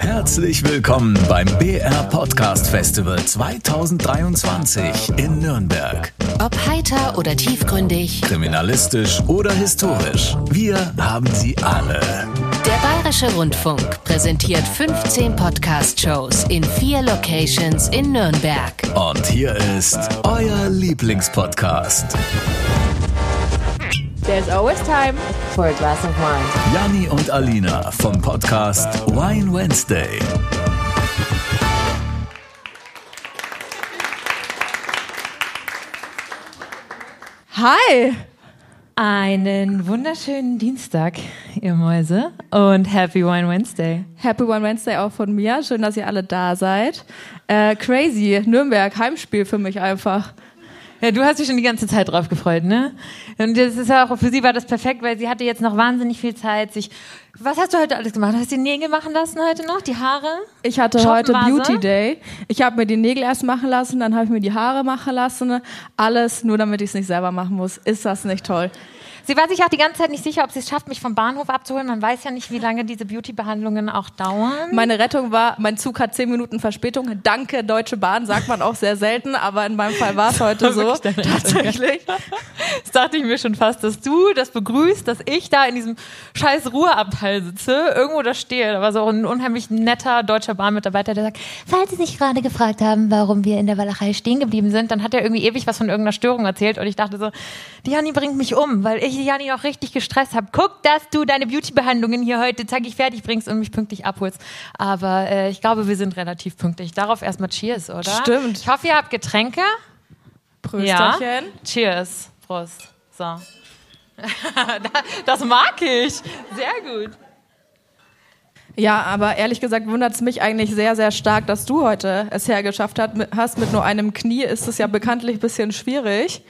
Herzlich willkommen beim BR Podcast Festival 2023 in Nürnberg. Ob heiter oder tiefgründig, Kriminalistisch oder historisch, wir haben sie alle. der Bayerische Rundfunk präsentiert 15 Podcast-Shows in 4 Locations in Nürnberg. Und hier ist euer Lieblingspodcast. There's always time for a glass of wine. Janni und Alina vom Podcast Wine Wednesday. Hi! Einen wunderschönen Dienstag, ihr Mäuse, und Happy Wine Wednesday. Happy One Wednesday auch von mir. Schön, dass ihr alle da seid. Crazy, Nürnberg, Heimspiel für mich einfach. Ja, du hast dich schon die ganze Zeit drauf gefreut, ne? Und das ist ja auch, für sie war das perfekt, weil sie hatte jetzt noch wahnsinnig viel Zeit, was hast du heute alles gemacht? Hast du die Nägel machen lassen heute noch? Die Haare? Ich hatte heute Schottenvase? Beauty Day. Ich habe mir die Nägel erst machen lassen, dann habe ich mir die Haare machen lassen. Alles nur, damit ich es nicht selber machen muss. Ist das nicht toll? Sie war sich auch die ganze Zeit nicht sicher, ob sie es schafft, mich vom Bahnhof abzuholen. Man weiß ja nicht, wie lange diese Beauty-Behandlungen auch dauern. Meine Rettung war, mein Zug hat 10 Minuten Verspätung. Danke, Deutsche Bahn, sagt man auch sehr selten, aber in meinem Fall war es heute so. Tatsächlich. Das dachte ich mir schon fast, dass du das begrüßt, dass ich da in diesem scheiß Ruheabteil sitze, irgendwo da stehe. Da war so ein unheimlich netter deutscher Bahnmitarbeiter, der sagt, falls Sie sich gerade gefragt haben, warum wir in der Walachei stehen geblieben sind, dann hat er irgendwie ewig was von irgendeiner Störung erzählt und ich dachte so, die Janni bringt mich um, weil ich die Janni auch richtig gestresst habe. Guck, dass du deine Beauty-Behandlungen hier heute zackig fertig bringst und mich pünktlich abholst. Aber ich glaube, wir sind relativ pünktlich. Darauf erstmal Cheers, oder? Stimmt. Ich hoffe, ihr habt Getränke. Prösterchen. Ja. Cheers. Prost. So. Das mag ich. Sehr gut. Ja, aber ehrlich gesagt wundert es mich eigentlich sehr, sehr stark, dass du heute es hergeschafft hast. Mit nur einem Knie ist es ja bekanntlich ein bisschen schwierig.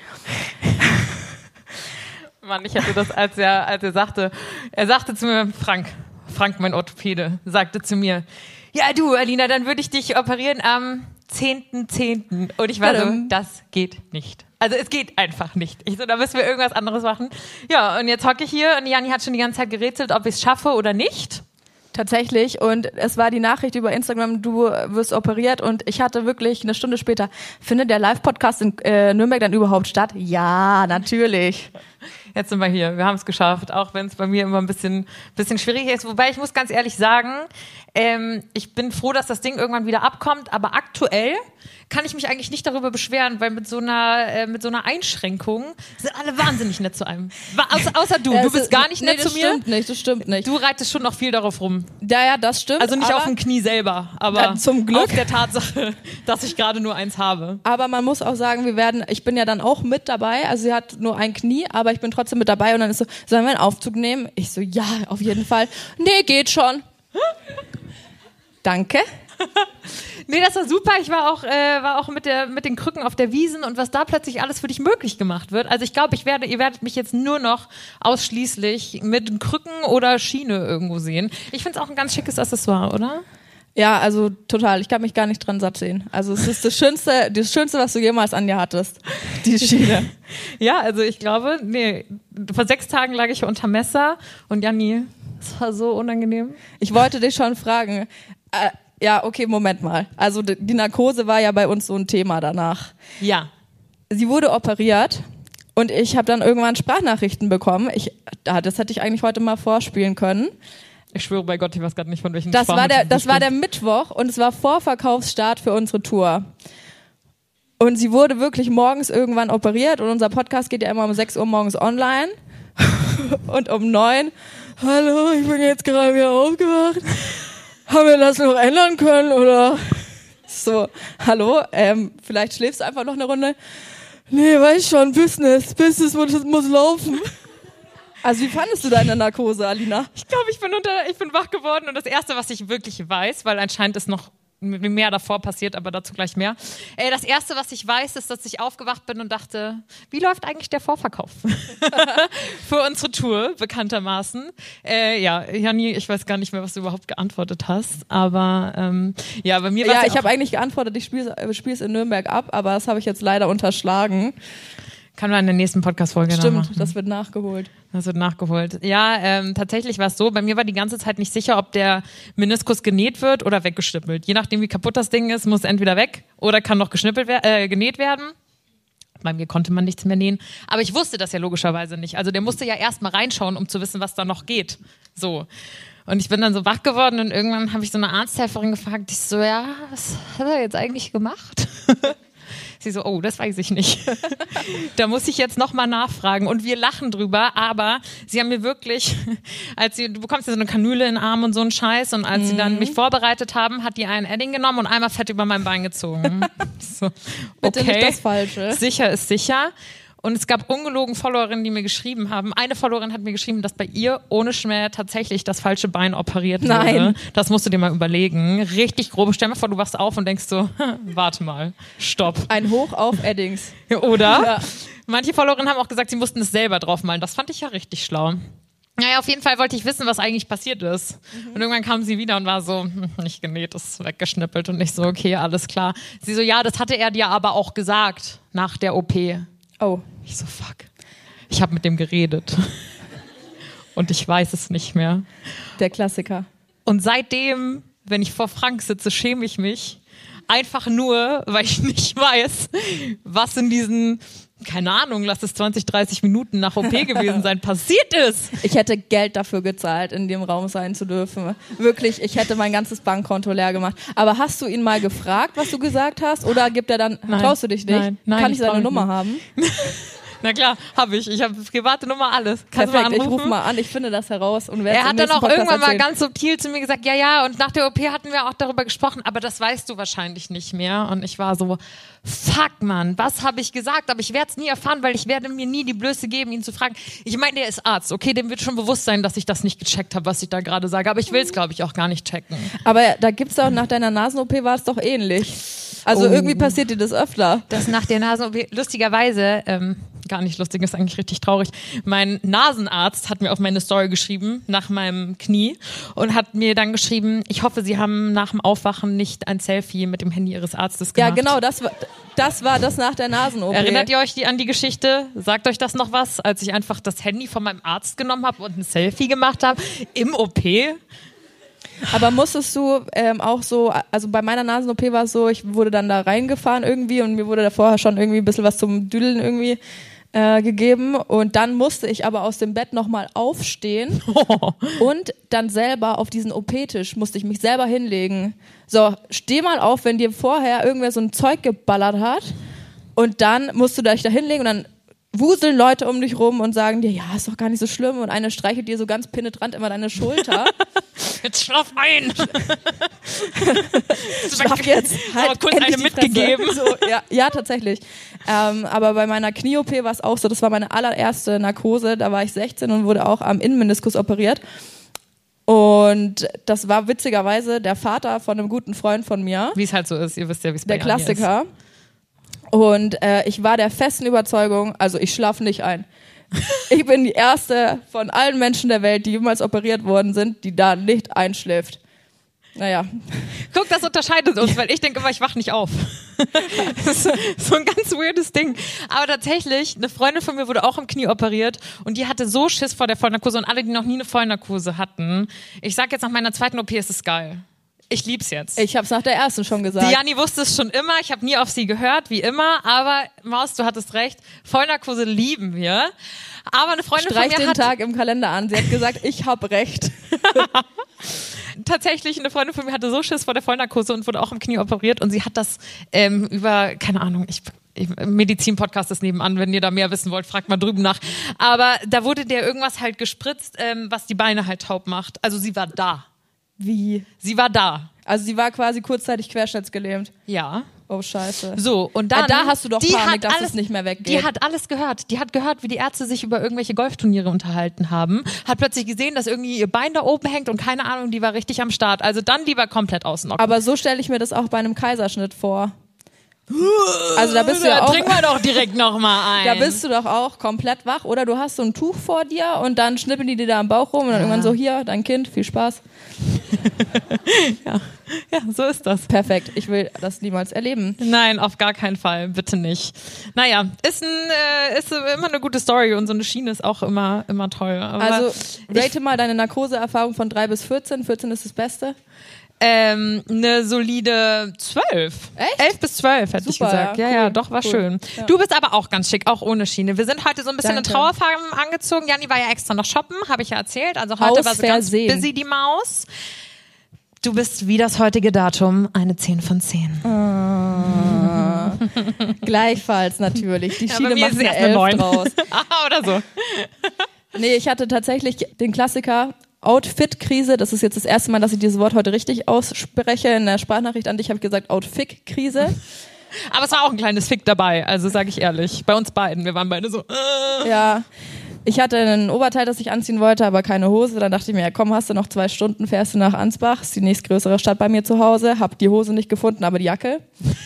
Mann, ich hatte das, als er sagte zu mir, Frank, mein Orthopäde, sagte zu mir, ja du, Alina, dann würde ich dich operieren am 10.10. Und ich war so, das geht nicht. Also es geht einfach nicht. Ich so, da müssen wir irgendwas anderes machen. Ja, und jetzt hocke ich hier und Janni hat schon die ganze Zeit gerätselt, ob ich es schaffe oder nicht. Tatsächlich. Und es war die Nachricht über Instagram, du wirst operiert. Und ich hatte wirklich eine Stunde später, findet der Live-Podcast in Nürnberg dann überhaupt statt? Ja, natürlich. Jetzt sind wir hier, wir haben es geschafft, auch wenn es bei mir immer ein bisschen schwierig ist. Wobei ich muss ganz ehrlich sagen, ich bin froh, dass das Ding irgendwann wieder abkommt, aber aktuell kann ich mich eigentlich nicht darüber beschweren, weil mit so einer Einschränkung sind alle wahnsinnig nett zu einem. Außer du, du bist gar nicht nett zu mir. Das stimmt nicht. Du reitest schon noch viel darauf rum. Ja, das stimmt. Also nicht auf dem Knie selber, aber zum Glück. auf der Tatsache, dass ich gerade nur eins habe. Aber man muss auch sagen, ich bin ja dann auch mit dabei, also sie hat nur ein Knie, aber ich bin trotzdem mit dabei und dann ist so, sollen wir einen Aufzug nehmen? Ich so, ja, auf jeden Fall. Nee, geht schon. Danke. Nee, das war super. Ich war auch mit den Krücken auf der Wiesn und was da plötzlich alles für dich möglich gemacht wird. Also ich glaube, ihr werdet mich jetzt nur noch ausschließlich mit Krücken oder Schiene irgendwo sehen. Ich finde es auch ein ganz schickes Accessoire, oder? Ja, also total. Ich kann mich gar nicht dran satt sehen. Also es ist das Schönste, was du jemals an dir hattest. Die Schiene. Ja, also ich glaube, vor 6 Tagen lag ich unter Messer und Janni, es war so unangenehm. Ich wollte dich schon fragen, ja, okay, Moment mal. Also die Narkose war ja bei uns so ein Thema danach. Ja. Sie wurde operiert und ich habe dann irgendwann Sprachnachrichten bekommen. Das hätte ich eigentlich heute mal vorspielen können. Ich schwöre bei Gott, ich weiß gerade nicht, von welchen Das war der Mittwoch und es war Vorverkaufsstart für unsere Tour. Und sie wurde wirklich morgens irgendwann operiert und unser Podcast geht ja immer um 6 Uhr morgens online. Und um 9, hallo, ich bin jetzt gerade wieder aufgewacht. Haben wir das noch ändern können oder so? Hallo, vielleicht schläfst du einfach noch eine Runde. Nee, weiß schon, Business muss laufen. Also wie fandest du deine Narkose, Alina? Ich glaube, ich bin wach geworden und das Erste, was ich wirklich weiß, weil anscheinend ist noch mehr davor passiert, aber dazu gleich mehr. Das Erste, was ich weiß, ist, dass ich aufgewacht bin und dachte, wie läuft eigentlich der Vorverkauf? Für unsere Tour, bekanntermaßen. Ja, Janni, ich weiß gar nicht mehr, was du überhaupt geantwortet hast, aber ja, bei mir war es ich habe eigentlich geantwortet, ich spiel's in Nürnberg ab, aber das habe ich jetzt leider unterschlagen. Kann man in der nächsten Podcast-Folge noch machen. Stimmt, das wird nachgeholt. Das wird nachgeholt. Ja, tatsächlich war es so, bei mir war die ganze Zeit nicht sicher, ob der Meniskus genäht wird oder weggeschnippelt. Je nachdem, wie kaputt das Ding ist, muss entweder weg oder kann noch genäht werden. Bei mir konnte man nichts mehr nähen. Aber ich wusste das ja logischerweise nicht. Also der musste ja erst mal reinschauen, um zu wissen, was da noch geht. So. Und ich bin dann so wach geworden und irgendwann habe ich so eine Arzthelferin gefragt. Ich so, ja, was hat er jetzt eigentlich gemacht? Sie so, oh, das weiß ich nicht. Da muss ich jetzt nochmal nachfragen. Und wir lachen drüber, aber sie haben mir wirklich, du bekommst ja so eine Kanüle in den Arm und so einen Scheiß, und als sie dann mich vorbereitet haben, hat die einen Edding genommen und einmal fett über mein Bein gezogen. So, okay, bitte nicht das Falsche. Sicher ist sicher. Und es gab ungelogen Followerinnen, die mir geschrieben haben. Eine Followerin hat mir geschrieben, dass bei ihr ohne Schmäh tatsächlich das falsche Bein operiert wurde. Nein. Das musst du dir mal überlegen. Richtig grob. Stell dir mal vor, du wachst auf und denkst so, warte mal, stopp. Ein Hoch auf Eddings. Oder? Ja. Manche Followerinnen haben auch gesagt, sie mussten es selber draufmalen. Das fand ich ja richtig schlau. Naja, auf jeden Fall wollte ich wissen, was eigentlich passiert ist. Und irgendwann kam sie wieder und war so, nicht genäht, ist weggeschnippelt. Und ich so, okay, alles klar. Sie so, ja, das hatte er dir aber auch gesagt nach der OP. Oh. Ich so, fuck. Ich habe mit dem geredet. Und ich weiß es nicht mehr. Der Klassiker. Und seitdem, wenn ich vor Frank sitze, schäme ich mich. Einfach nur, weil ich nicht weiß, was in diesen, keine Ahnung, lass es 20, 30 Minuten nach OP gewesen sein, passiert ist. Ich hätte Geld dafür gezahlt, in dem Raum sein zu dürfen. Wirklich, ich hätte mein ganzes Bankkonto leer gemacht. Aber hast du ihn mal gefragt, was du gesagt hast? Oder gibt er dann, Nein, traust du dich nicht? nein, Kann ich seine trau mich Nummer nicht. haben? Na klar, habe ich. Ich habe private Nummer, alles. Kannst Perfekt, du mal ich anrufen? rufe mal an, ich finde das heraus. Und werd's Er im hat dann nächsten auch Podcast irgendwann mal erzählen. ganz subtil zu mir gesagt, ja, und nach der OP hatten wir auch darüber gesprochen, aber das weißt du wahrscheinlich nicht mehr. Und ich war so, fuck, Mann, was habe ich gesagt? Aber ich werde es nie erfahren, weil ich werde mir nie die Blöße geben, ihn zu fragen. Ich meine, der ist Arzt, okay, dem wird schon bewusst sein, dass ich das nicht gecheckt habe, was ich da gerade sage. Aber ich will es, glaube ich, auch gar nicht checken. Aber da gibt's doch, nach deiner Nasen-OP war es doch ähnlich. Also irgendwie passiert dir das öfter. Das nach der Nasen-OP, lustigerweise, gar nicht lustig, ist eigentlich richtig traurig. Mein Nasenarzt hat mir auf meine Story geschrieben, nach meinem Knie, und hat mir dann geschrieben, ich hoffe, Sie haben nach dem Aufwachen nicht ein Selfie mit dem Handy Ihres Arztes gemacht. Ja, genau, das war das nach der Nasen-OP. Erinnert ihr euch an die Geschichte? Sagt euch das noch was? Als ich einfach das Handy von meinem Arzt genommen habe und ein Selfie gemacht habe im OP? Aber musstest du auch so, also bei meiner Nasen-OP war es so, ich wurde dann da reingefahren irgendwie und mir wurde da vorher schon irgendwie ein bisschen was zum Düdeln irgendwie gegeben, und dann musste ich aber aus dem Bett nochmal aufstehen und dann selber auf diesen OP-Tisch musste ich mich selber hinlegen. So, steh mal auf, wenn dir vorher irgendwer so ein Zeug geballert hat, und dann musst du dich da hinlegen und dann wuseln Leute um dich rum und sagen dir, ja, ist doch gar nicht so schlimm, und eine streichelt dir so ganz penetrant immer deine Schulter. Jetzt schlaf ein! Schlaf jetzt! Aber kurz endlich eine die mitgegeben. Fresse. So, ja, tatsächlich. Aber bei meiner Knie-OP war es auch so, das war meine allererste Narkose, da war ich 16 und wurde auch am Innenmeniskus operiert. Und das war witzigerweise der Vater von einem guten Freund von mir. Wie es halt so ist, ihr wisst ja, wie es bei Der Jani Klassiker. Und ich war der festen Überzeugung, also ich schlafe nicht ein. Ich bin die erste von allen Menschen der Welt, die jemals operiert worden sind, die da nicht einschläft. Naja. Guck, das unterscheidet uns, weil ich denke immer, ich wach nicht auf. Das ist so ein ganz weirdes Ding. Aber tatsächlich, eine Freundin von mir wurde auch im Knie operiert und die hatte so Schiss vor der Vollnarkose, und alle, die noch nie eine Vollnarkose hatten, ich sag jetzt, nach meiner zweiten OP ist es geil. Ich lieb's jetzt. Ich hab's nach der ersten schon gesagt. Die Janni wusste es schon immer, ich habe nie auf sie gehört, wie immer, aber Maus, du hattest recht, Vollnarkose lieben wir. Aber eine Freundin Streich von mir den Tag im Kalender an. Sie hat gesagt, ich hab recht. Tatsächlich, eine Freundin von mir hatte so Schiss vor der Vollnarkose und wurde auch im Knie operiert, und sie hat das über, keine Ahnung, Medizin-Podcast ist nebenan, wenn ihr da mehr wissen wollt, fragt mal drüben nach. Aber da wurde der irgendwas halt gespritzt, was die Beine halt taub macht. Also sie war da. Wie? Sie war da. Also sie war quasi kurzzeitig querschnittsgelähmt. Ja. Oh, scheiße. So, und dann... da hast du doch Panik, dass alles, es nicht mehr weggeht. Die hat alles gehört. Die hat gehört, wie die Ärzte sich über irgendwelche Golfturniere unterhalten haben. Hat plötzlich gesehen, dass irgendwie ihr Bein da oben hängt und keine Ahnung, die war richtig am Start. Also dann lieber komplett ausnocken. Aber so stelle ich mir das auch bei einem Kaiserschnitt vor. Also da bist du ja auch... Trinken wir doch direkt nochmal ein. Da bist du doch auch komplett wach, oder du hast so ein Tuch vor dir und dann schnippeln die dir da am Bauch rum und dann irgendwann so, hier, dein Kind, viel Spaß. Ja, so ist das. Perfekt. Ich will das niemals erleben. Nein, auf gar keinen Fall. Bitte nicht. Naja, ist immer eine gute Story und so eine Schiene ist auch immer toll. Aber Also, rate mal deine Narkoseerfahrung von 3 bis 14. 14 ist das Beste. Eine solide 12. Echt? 11 bis 12, hätte ich gesagt. Ja, Ja, cool, doch, war cool. schön. Ja. Du bist aber auch ganz schick, auch ohne Schiene. Wir sind heute so ein bisschen Danke. in Trauerfarben angezogen. Janni war ja extra noch shoppen, habe ich ja erzählt. Also heute Aus war sie ganz Versehen. busy, die Maus. Du bist wie das heutige Datum, eine 10 von 10. Gleichfalls natürlich. Die Ja, bei Schiene mir macht ist es eine erst eine 11 9. draus. Aha, oder so. Nee, ich hatte tatsächlich den Klassiker Outfit-Krise. Das ist jetzt das erste Mal, dass ich dieses Wort heute richtig ausspreche. In der Sprachnachricht an dich habe ich gesagt Outfit-Krise. Aber es war auch ein kleines Fick dabei, also sage ich ehrlich. Bei uns beiden, wir waren beide so. Ja, ich hatte ein Oberteil, das ich anziehen wollte, aber keine Hose. Dann dachte ich mir, ja, komm, hast du noch 2 Stunden, fährst du nach Ansbach, ist die nächstgrößere Stadt bei mir zu Hause, hab die Hose nicht gefunden, aber die Jacke.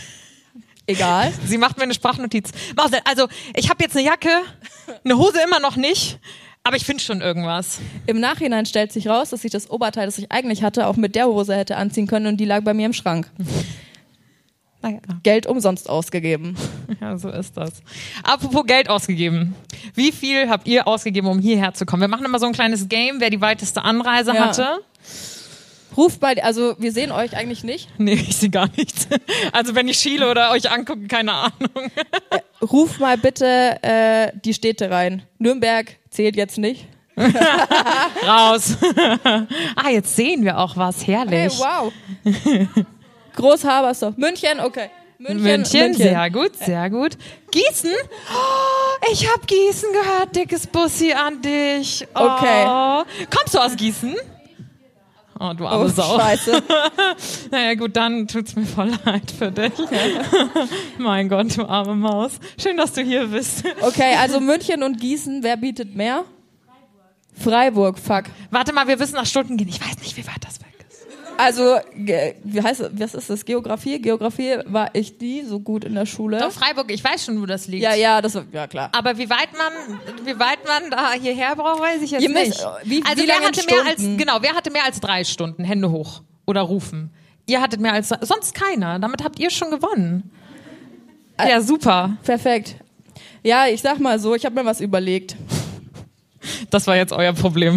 Egal. Sie macht mir eine Sprachnotiz. Also, ich habe jetzt eine Jacke, eine Hose immer noch nicht, aber ich finde schon irgendwas. Im Nachhinein stellt sich raus, dass ich das Oberteil, das ich eigentlich hatte, auch mit der Hose hätte anziehen können und die lag bei mir im Schrank. Naja. Geld umsonst ausgegeben. Ja, so ist das. Apropos Geld ausgegeben. Wie viel habt ihr ausgegeben, um hierher zu kommen? Wir machen immer so ein kleines Game, wer die weiteste Anreise Ja. hatte. Ruft bei, also wir sehen euch eigentlich nicht. Nee, ich sehe gar nichts. Also wenn ich schiele oder euch angucke, keine Ahnung. Ruf mal bitte die Städte rein. Nürnberg zählt jetzt nicht. Raus. Jetzt sehen wir auch was. Herrlich. Hey, wow. Großhabersdorf. München, okay. München, sehr gut, sehr gut. Gießen? Oh, ich habe Gießen gehört, dickes Bussi an dich. Oh. Okay. Kommst du aus Gießen? Oh, du arme Oh, Sau. scheiße. Naja gut, dann tut's mir voll leid für dich. Mein Gott, du arme Maus. Schön, dass du hier bist. Okay, also München und Gießen, wer bietet mehr? Freiburg, fuck. Warte mal, wir müssen nach Stunden gehen. Ich weiß nicht, wie weit das weg ist. Also, was ist das? Geografie? Geografie war ich nie so gut in der Schule. Doch, Freiburg, ich weiß schon, wo das liegt. Ja, klar. Aber wie weit man da hierher braucht, weiß ich jetzt Ihr nicht. müsst- wie Also lange wer hatte mehr als 3 Stunden? Hände hoch oder rufen. Ihr hattet mehr als, sonst keiner. Damit habt ihr schon gewonnen. Ja, super. Perfekt. Ja, ich sag mal so, ich habe mir was überlegt. Das war jetzt euer Problem.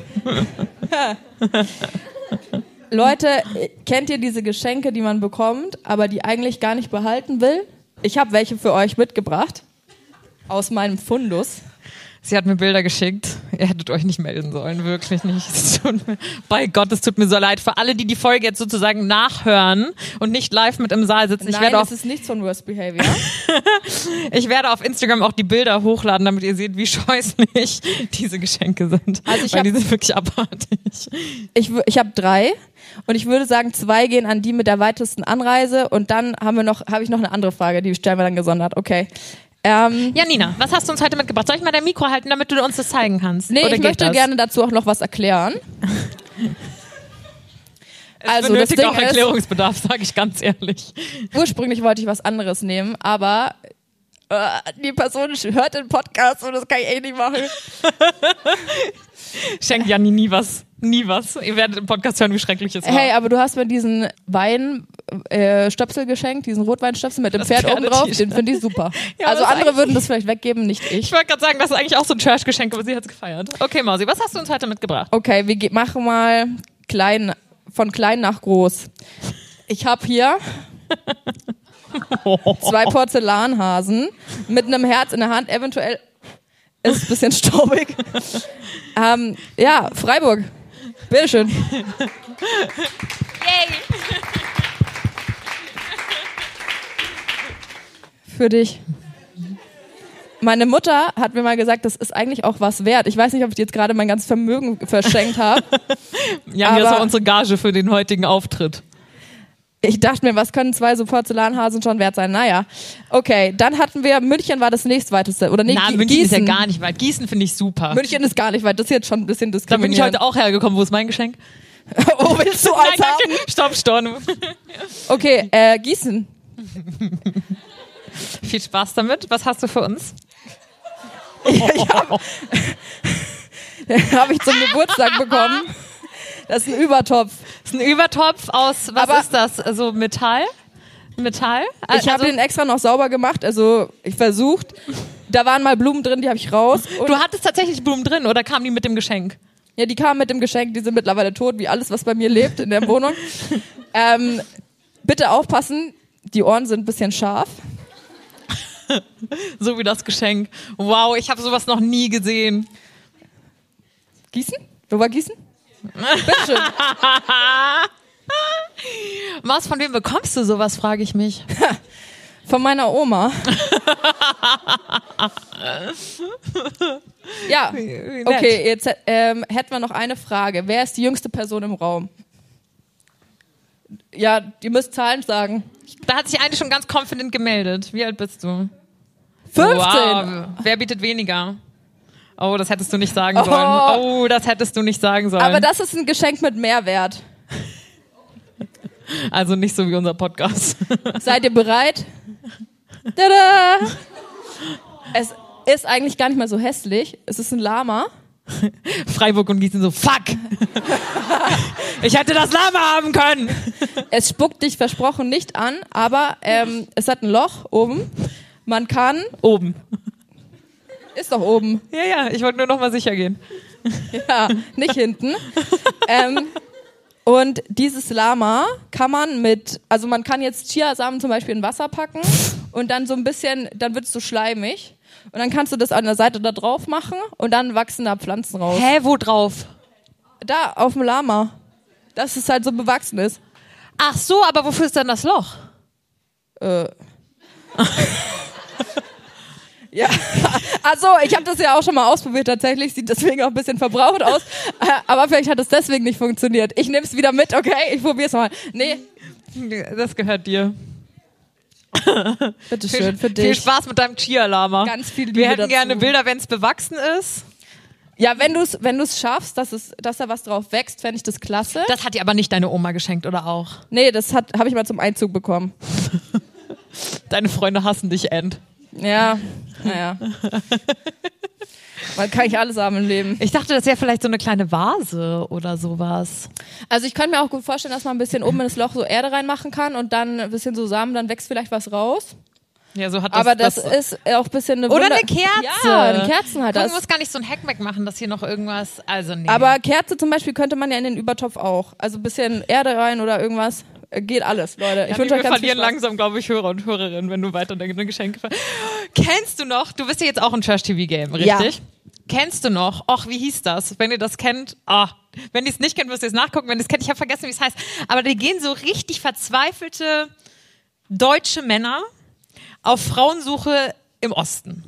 Leute, kennt ihr diese Geschenke, die man bekommt, aber die eigentlich gar nicht behalten will? Ich habe welche für euch mitgebracht. Aus meinem Fundus. Sie hat mir Bilder geschickt. Ihr hättet euch nicht melden sollen, wirklich nicht. Bei Gott, es tut mir so leid. Für alle, die die Folge jetzt sozusagen nachhören und nicht live mit im Saal sitzen. Nein, das ist nichts von Worst Behavior. Ich werde auf Instagram auch die Bilder hochladen, damit ihr seht, wie scheußlich diese Geschenke sind. Also weil die sind wirklich abartig. Ich habe 3 und ich würde sagen, 2 gehen an die mit der weitesten Anreise und dann habe ich noch eine andere Frage, die stellen wir dann gesondert. Okay. Ja, Nina, was hast du uns heute mitgebracht? Soll ich mal dein Mikro halten, damit du uns das zeigen kannst? Nee, Oder ich geht möchte das? gerne dazu auch noch was erklären. Es benötigt auch Erklärungsbedarf, sage ich ganz ehrlich. Ursprünglich wollte ich was anderes nehmen, aber die Person hört den Podcast und das kann ich echt nicht machen. Schenkt Janni nie was. Nie was. Ihr werdet im Podcast hören, wie schrecklich es war. Hey, aber du hast mir diesen Weinstöpsel geschenkt, diesen Rotweinstöpsel mit dem Das Pferd oben drauf, Pferdetisch. den finde ich super. Ja, also das ist andere eigentlich- würden das vielleicht weggeben, nicht ich. Ich wollte gerade sagen, das ist eigentlich auch so ein Trash-Geschenk, aber sie hat es gefeiert. Okay, Mausi, was hast du uns heute mitgebracht? Okay, wir machen mal von klein nach groß. Ich habe hier 2 Porzellanhasen mit einem Herz in der Hand, eventuell ist es ein bisschen staubig. Ja, Freiburg. Bitteschön. Yay! Für dich. Meine Mutter hat mir mal gesagt, das ist eigentlich auch was wert. Ich weiß nicht, ob ich jetzt gerade mein ganzes Vermögen verschenkt habe. Janni, das Aber- war unsere Gage für den heutigen Auftritt. Ich dachte mir, was können 2 so Porzellanhasen schon wert sein? Naja, okay. Dann hatten wir, München war das nächstweitste. Oder nee, München Gießen. ist ja gar nicht weit. Gießen finde ich super. München ist gar nicht weit. Das ist jetzt schon ein bisschen Da bin ich diskriminierend. heute auch hergekommen. Wo ist mein Geschenk? Oh, willst du eins haben? Stopp, Storno. Okay, Gießen. Viel Spaß damit. Was hast du für uns? Habe ich zum Geburtstag bekommen. Das ist ein Übertopf. Das ist ein Übertopf aus, was ist das? Also Metall? Ich habe den extra noch sauber gemacht, also ich versucht. Da waren mal Blumen drin, die habe ich raus. Du hattest tatsächlich Blumen drin oder kamen die mit dem Geschenk? Ja, die kamen mit dem Geschenk, die sind mittlerweile tot, wie alles, was bei mir lebt in der Wohnung. Bitte aufpassen, die Ohren sind ein bisschen scharf. So wie das Geschenk. Wow, ich habe sowas noch nie gesehen. Gießen? Wo war Gießen? Bitteschön. Was, von wem bekommst du sowas, frage ich mich. Von meiner Oma. Ja, okay, jetzt hätten wir noch eine Frage. Wer ist die jüngste Person im Raum? Ja, ihr müsst Zahlen sagen. Da hat sich eine schon ganz confident gemeldet. Wie alt bist du? 15. Wow. Wer bietet weniger? Oh, das hättest du nicht sagen sollen. Oh, das hättest du nicht sagen sollen. Aber das ist ein Geschenk mit Mehrwert. Also nicht so wie unser Podcast. Seid ihr bereit? Tada! Es ist eigentlich gar nicht mal so hässlich. Es ist ein Lama. Freiburg und Gießen so, fuck! Ich hätte das Lama haben können! Es spuckt dich versprochen nicht an, aber es hat ein Loch oben. Man kann... Oben. Ist doch oben. Ja, ich wollte nur noch mal sicher gehen. Ja, nicht hinten. Und dieses Lama kann man man kann jetzt Chiasamen zum Beispiel in Wasser packen und dann so ein bisschen, dann wird es so schleimig. Und dann kannst du das an der Seite da drauf machen und dann wachsen da Pflanzen raus. Hä, wo drauf? Da, auf dem Lama. Dass es halt so bewachsen ist. Ach so, aber wofür ist dann das Loch? Ja, also ich habe das ja auch schon mal ausprobiert tatsächlich, sieht deswegen auch ein bisschen verbraucht aus, aber vielleicht hat es deswegen nicht funktioniert. Ich nehme es wieder mit, okay, ich probiere es mal. Nee. Das gehört dir. Bitteschön, für dich. Viel Spaß mit deinem Chia-Lama. Ganz viel Liebe Wir hätten dazu. gerne Bilder, wenn es bewachsen ist. Ja, wenn du es schaffst, dass da was drauf wächst, fände ich das klasse. Das hat dir aber nicht deine Oma geschenkt, oder auch? Nee, das habe ich mal zum Einzug bekommen. Deine Freunde hassen dich, End. Ja, naja. Man kann nicht alles haben im Leben. Ich dachte, das wäre vielleicht so eine kleine Vase oder sowas. Also ich könnte mir auch gut vorstellen, dass man ein bisschen oben in das Loch so Erde reinmachen kann und dann ein bisschen so Samen, dann wächst vielleicht was raus. Ja, so hat das. Aber das ist auch ein bisschen eine oder eine Kerze. Ja, eine Kerzen halt. Man muss gar nicht so ein Hackmack machen, dass hier noch irgendwas. Also nee. Aber Kerze zum Beispiel könnte man ja in den Übertopf auch. Also ein bisschen Erde rein oder irgendwas. Geht alles, Leute. Ich wünsche euch wir ganz viel verlieren Spaß. langsam, glaube ich, Hörer und Hörerinnen, wenn du weiter deine Geschenke Kennst du noch, du bist ja jetzt auch ein Trash-TV-Game, richtig? Ja. Kennst du noch, wie hieß das? Wenn ihr das kennt, wenn ihr es nicht kennt, müsst ihr es nachgucken. Wenn ihr es kennt, ich habe vergessen, wie es heißt. Aber die gehen so richtig verzweifelte deutsche Männer auf Frauensuche im Osten.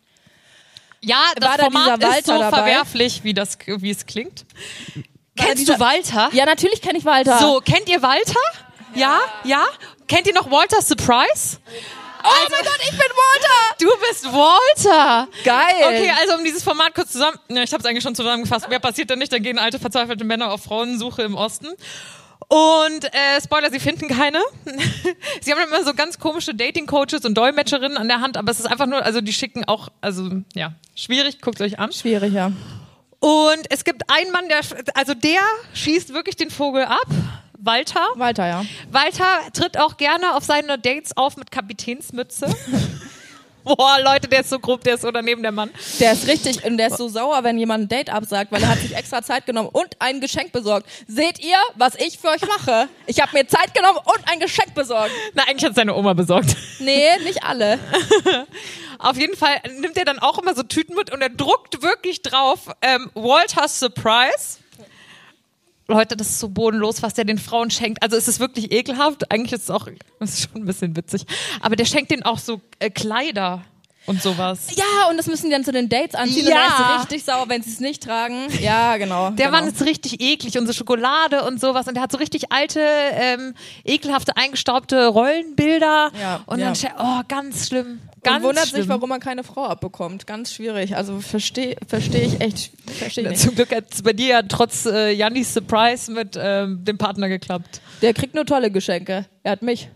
Ja, das War da Format dieser ist so Walter dabei? verwerflich, wie es klingt. Kennst du Walter? Ja, natürlich kenne ich Walter. So, kennt ihr Walter? Ja? Kennt ihr noch Walter Surprise? Oh mein Gott, ich bin Walter! Du bist Walter! Geil! Okay, also um dieses Format kurz zusammen... Ja, ich habe es eigentlich schon zusammengefasst. Mehr passiert denn nicht? Da gehen alte, verzweifelte Männer auf Frauensuche im Osten. Und Spoiler, sie finden keine. Sie haben immer so ganz komische Dating-Coaches und Dolmetscherinnen an der Hand, aber es ist einfach nur, also die schicken auch, also ja, schwierig, guckt euch an. Schwierig, ja. Und es gibt einen Mann, der schießt wirklich den Vogel ab. Walter, ja. Walter tritt auch gerne auf seine Dates auf mit Kapitänsmütze. Boah, Leute, der ist so grob, der ist so daneben der Mann. Der ist richtig, und der ist so sauer, wenn jemand ein Date absagt, weil er hat sich extra Zeit genommen und ein Geschenk besorgt. Seht ihr, was ich für euch mache? Ich habe mir Zeit genommen und ein Geschenk besorgt. Na, eigentlich hat seine Oma besorgt. Nee, nicht alle. Auf jeden Fall nimmt er dann auch immer so Tüten mit und er druckt wirklich drauf, Walter's Surprise. Leute, das ist so bodenlos, was der den Frauen schenkt. Also es ist wirklich ekelhaft. Eigentlich ist es schon ein bisschen witzig. Aber der schenkt denen auch so Kleider und sowas. Ja, und das müssen die dann zu den Dates anziehen. Ja. Und dann ist richtig sauer, wenn sie es nicht tragen. Ja, genau. Der Mann ist richtig eklig und so Schokolade und sowas. Und der hat so richtig alte, ekelhafte, eingestaubte Rollenbilder. Ja, und ja. dann, ganz schlimm. Und wundert sich, warum man keine Frau abbekommt. Ganz schwierig. Also verstehe ich echt. Verstehe ich nicht. Zum Glück hat es bei dir ja trotz Jannis Surprise mit dem Partner geklappt. Der kriegt nur tolle Geschenke. Er hat mich.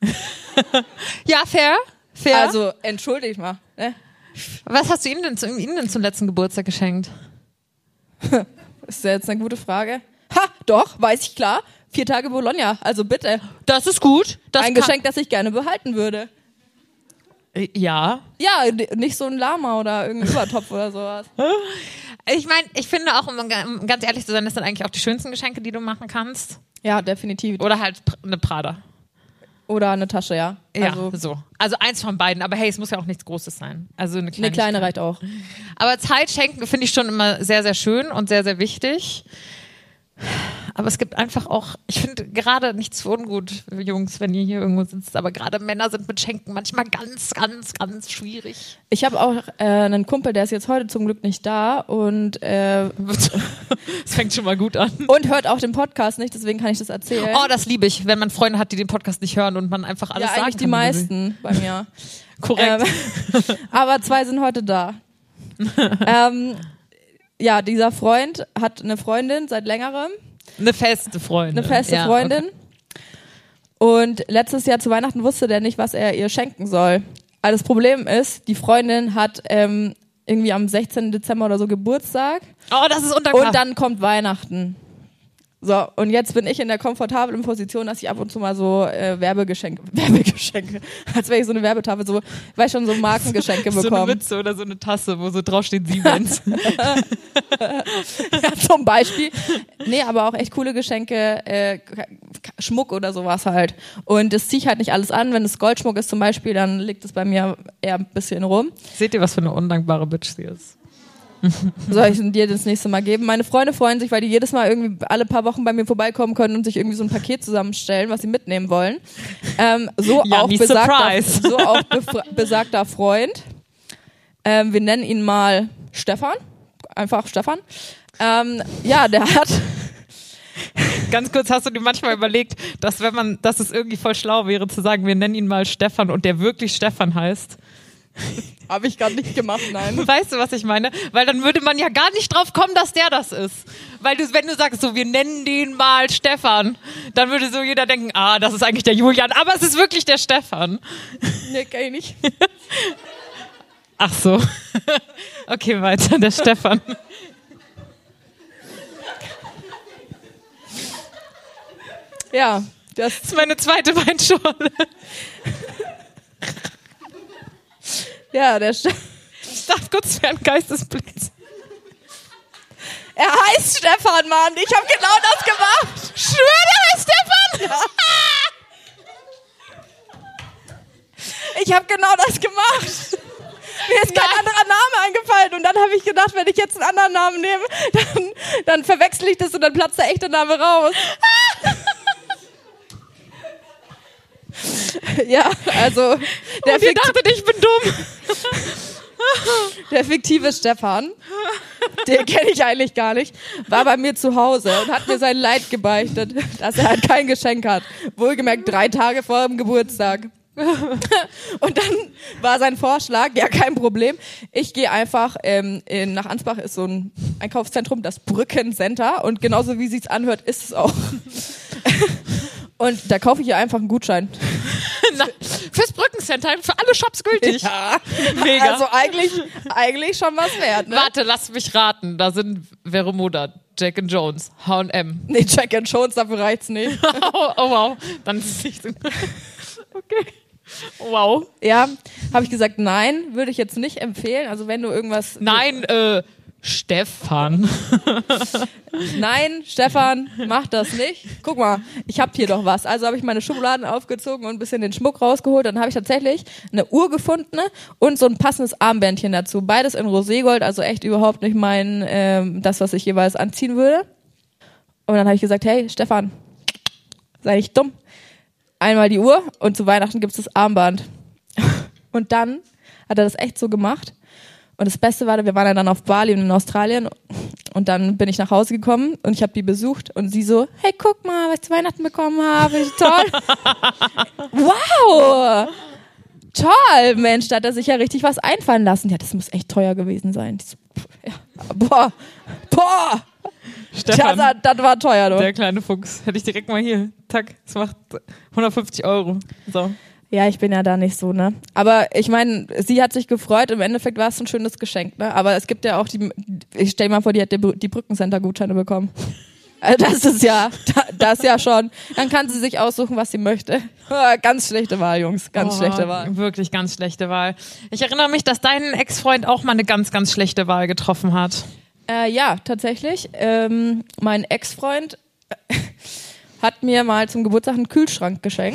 Ja, fair. Also, entschuldigt mal. Ne? Was hast du ihm denn zum letzten Geburtstag geschenkt? Ist ja jetzt eine gute Frage. Doch, weiß ich klar. 4 Tage Bologna, also bitte. Das ist gut. Ein Geschenk, das ich gerne behalten würde. Ja. Ja, nicht so ein Lama oder irgendein Übertopf oder sowas. Ich meine, ich finde auch, um ganz ehrlich zu sein, das sind eigentlich auch die schönsten Geschenke, die du machen kannst. Ja, definitiv. Oder halt eine Prada. Oder eine Tasche, ja. Also eins von beiden. Aber hey, es muss ja auch nichts Großes sein. Also eine kleine reicht auch. Aber Zeit schenken finde ich schon immer sehr, sehr schön und sehr, sehr wichtig. Aber es gibt einfach auch, ich finde gerade nichts für ungut, Jungs, wenn ihr hier irgendwo sitzt, aber gerade Männer sind mit Schenken manchmal ganz, ganz, ganz schwierig. Ich habe auch einen Kumpel, der ist jetzt heute zum Glück nicht da und es fängt schon mal gut an. Und hört auch den Podcast nicht, deswegen kann ich das erzählen. Oh, das liebe ich, wenn man Freunde hat, die den Podcast nicht hören und man einfach alles sagen kann. Ja, eigentlich die meisten bei mir. Korrekt. Aber 2 sind heute da. Ja, dieser Freund hat eine Freundin seit längerem. Eine feste Freundin. Freundin. Okay. Und letztes Jahr zu Weihnachten wusste der nicht, was er ihr schenken soll. Aber das Problem ist, die Freundin hat irgendwie am 16. Dezember oder so Geburtstag. Oh, das ist unklar. Und dann kommt Weihnachten. So, und jetzt bin ich in der komfortablen Position, dass ich ab und zu mal so Werbegeschenke, als wäre ich so eine Werbetafel, so, weil ich schon so Markengeschenke bekomme. So eine Mütze oder so eine Tasse, wo so draufsteht Siemens. Ja, zum Beispiel. Nee, aber auch echt coole Geschenke, Schmuck oder sowas halt. Und das ziehe ich halt nicht alles an. Wenn es Goldschmuck ist zum Beispiel, dann liegt es bei mir eher ein bisschen rum. Seht ihr, was für eine undankbare Bitch sie ist? Soll ich dir das nächste Mal geben? Meine Freunde freuen sich, weil die jedes Mal irgendwie alle paar Wochen bei mir vorbeikommen können und sich irgendwie so ein Paket zusammenstellen, was sie mitnehmen wollen. So auch besagter Freund. Wir nennen ihn mal Stefan. Einfach Stefan. Ja, der hat... Ganz kurz, hast du dir manchmal überlegt, dass es irgendwie voll schlau wäre zu sagen, wir nennen ihn mal Stefan und der wirklich Stefan heißt? Habe ich gerade nicht gemacht, nein. Weißt du, was ich meine? Weil dann würde man ja gar nicht drauf kommen, dass der das ist. Weil wenn du sagst, so, wir nennen den mal Stefan, dann würde so jeder denken, das ist eigentlich der Julian, aber es ist wirklich der Stefan. Nee, kann ich nicht. Ach so. Okay, weiter, der Stefan. Ja, das ist meine zweite Weinschorle. Ja, ich dachte kurz, es wäre ein Geistesblitz. Er heißt Stefan, Mann. Ich habe genau das gemacht. Schwör, der heißt Stefan? Ja. Ich habe genau das gemacht. Mir ist kein anderer Name eingefallen. Und dann habe ich gedacht, wenn ich jetzt einen anderen Namen nehme, dann verwechsel ich das und dann platzt der echte Name raus. Ja, also... ihr dachtet, ich bin dumm. Der fiktive Stefan, den kenne ich eigentlich gar nicht, war bei mir zu Hause und hat mir sein Leid gebeichtet, dass er halt kein Geschenk hat. Wohlgemerkt 3 Tage vor dem Geburtstag. Und dann war sein Vorschlag, ja, kein Problem, ich gehe einfach, nach Ansbach ist so ein Einkaufszentrum, das Brückencenter, und genauso wie sich's anhört, ist es auch. Und da kaufe ich ihr einfach einen Gutschein. Fürs Brückencenter, für alle Shops gültig. Ja, mega. Also eigentlich schon was wert, ne? Warte, lass mich raten. Da sind Veromoda, Jack & Jones, H&M. Nee, Jack & Jones, dafür reicht's nicht. Oh, wow. Dann ist es nicht so. Okay. Wow. Ja, habe ich gesagt, nein, würde ich jetzt nicht empfehlen. Also wenn du irgendwas... Nein, Stefan. Nein, Stefan, mach das nicht. Guck mal, ich hab hier doch was. Also habe ich meine Schubladen aufgezogen und ein bisschen den Schmuck rausgeholt. Dann habe ich tatsächlich eine Uhr gefunden und so ein passendes Armbändchen dazu. Beides in Roségold, also echt überhaupt nicht das, was ich jeweils anziehen würde. Und dann habe ich gesagt, hey, Stefan, sei nicht dumm. Einmal die Uhr und zu Weihnachten gibt's das Armband. Und dann hat er das echt so gemacht. Und das Beste war, wir waren ja dann auf Bali und in Australien, und dann bin ich nach Hause gekommen und ich habe die besucht und sie so, hey, guck mal, was ich zu Weihnachten bekommen habe, ist toll. Wow, toll, Mensch, da hat er sich ja richtig was einfallen lassen. Ja, das muss echt teuer gewesen sein. So, ja, boah, Stefan, das war teuer, du. Der kleine Fuchs, hätte ich direkt mal hier, tack, das macht 150 €. So. Ja, ich bin ja da nicht so, ne? Aber ich meine, sie hat sich gefreut, im Endeffekt war es ein schönes Geschenk, ne? Aber es gibt ja auch ich stell mal vor, die hat die Brückencenter-Gutscheine bekommen. Das ist ja schon. Dann kann sie sich aussuchen, was sie möchte. Ganz schlechte Wahl, Jungs. Ganz schlechte Wahl. Wirklich ganz schlechte Wahl. Ich erinnere mich, dass dein Ex-Freund auch mal eine ganz, ganz schlechte Wahl getroffen hat. Ja, tatsächlich. Mein Ex-Freund hat mir mal zum Geburtstag einen Kühlschrank geschenkt.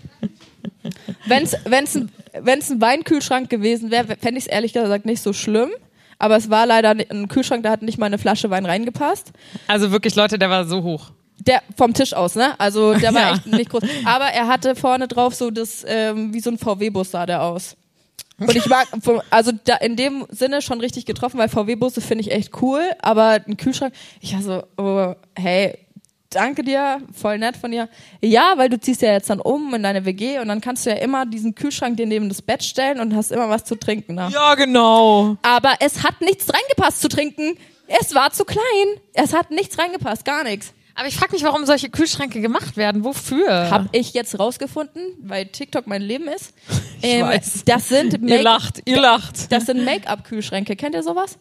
Wenn's ein Weinkühlschrank gewesen wäre, fände ich es ehrlich gesagt nicht so schlimm. Aber es war leider ein Kühlschrank, da hat nicht mal eine Flasche Wein reingepasst. Also wirklich, Leute, der war so hoch. Der vom Tisch aus, ne? Also der war echt nicht groß. Aber er hatte vorne drauf so das, wie so ein VW-Bus sah der aus. Und ich mag, also da in dem Sinne schon richtig getroffen, weil VW-Busse finde ich echt cool. Aber ein Kühlschrank, ich war so, oh, hey, danke dir, voll nett von dir. Ja, weil du ziehst ja jetzt dann um in deine WG und dann kannst du ja immer diesen Kühlschrank dir neben das Bett stellen und hast immer was zu trinken. Ne? Ja, genau. Aber es hat nichts reingepasst zu trinken. Es war zu klein. Es hat nichts reingepasst, gar nichts. Aber ich frage mich, warum solche Kühlschränke gemacht werden. Wofür? Hab ich jetzt rausgefunden, weil TikTok mein Leben ist. Ich weiß. Das sind Ihr lacht. Das sind Make-up-Kühlschränke. Kennt ihr sowas?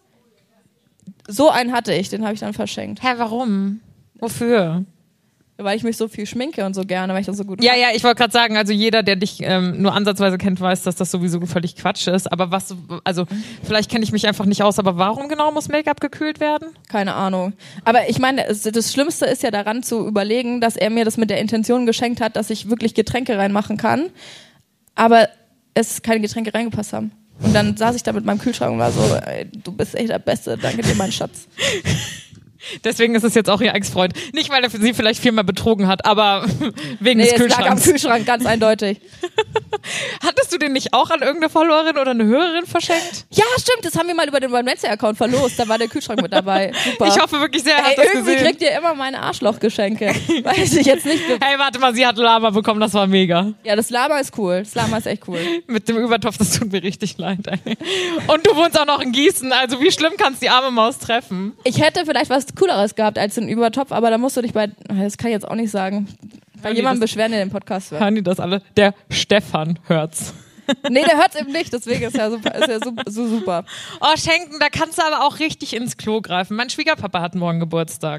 So einen hatte ich, den habe ich dann verschenkt. Hä, warum? Wofür? Weil ich mich so viel schminke und so gerne, weil ich das so gut Ja, ich wollte gerade sagen, also jeder, der dich nur ansatzweise kennt, weiß, dass das sowieso völlig Quatsch ist. Aber vielleicht kenne ich mich einfach nicht aus, aber warum genau muss Make-up gekühlt werden? Keine Ahnung. Aber ich meine, das Schlimmste ist ja daran zu überlegen, dass er mir das mit der Intention geschenkt hat, dass ich wirklich Getränke reinmachen kann, aber es keine Getränke reingepasst haben. Und dann saß ich da mit meinem Kühlschrank und war so, ey, du bist echt der Beste, danke dir, mein Schatz. Deswegen ist es jetzt auch ihr Ex-Freund. Nicht, weil er sie vielleicht viermal betrogen hat, aber wegen des Kühlschranks. Es lag am Kühlschrank, ganz eindeutig. Hattest du den nicht auch an irgendeine Followerin oder eine Hörerin verschenkt? Ja, stimmt, das haben wir mal über den One-Wednesday-Account verlost. Da war der Kühlschrank mit dabei. Super. Ich hoffe wirklich sehr, er hat das irgendwie gesehen. kriegt ihr immer meine Arschlochgeschenke. Weiß ich jetzt nicht. Hey, warte mal, sie hat Lama bekommen, das war mega. Ja, das Lama ist cool. Das Lama ist echt cool. Mit dem Übertopf, das tut mir richtig leid. Ey. Und du wohnst auch noch in Gießen, also wie schlimm kannst die arme Maus treffen? Ich hätte vielleicht was Cooleres gehabt als den Übertopf, aber da musst du dich das kann ich jetzt auch nicht sagen. Bei jemandem beschweren, der den Podcast hört. Hören die das alle? Der Stefan hört's. Nee, der hört's eben nicht, deswegen ist ja so super. Oh, schenken, da kannst du aber auch richtig ins Klo greifen. Mein Schwiegerpapa hat morgen Geburtstag.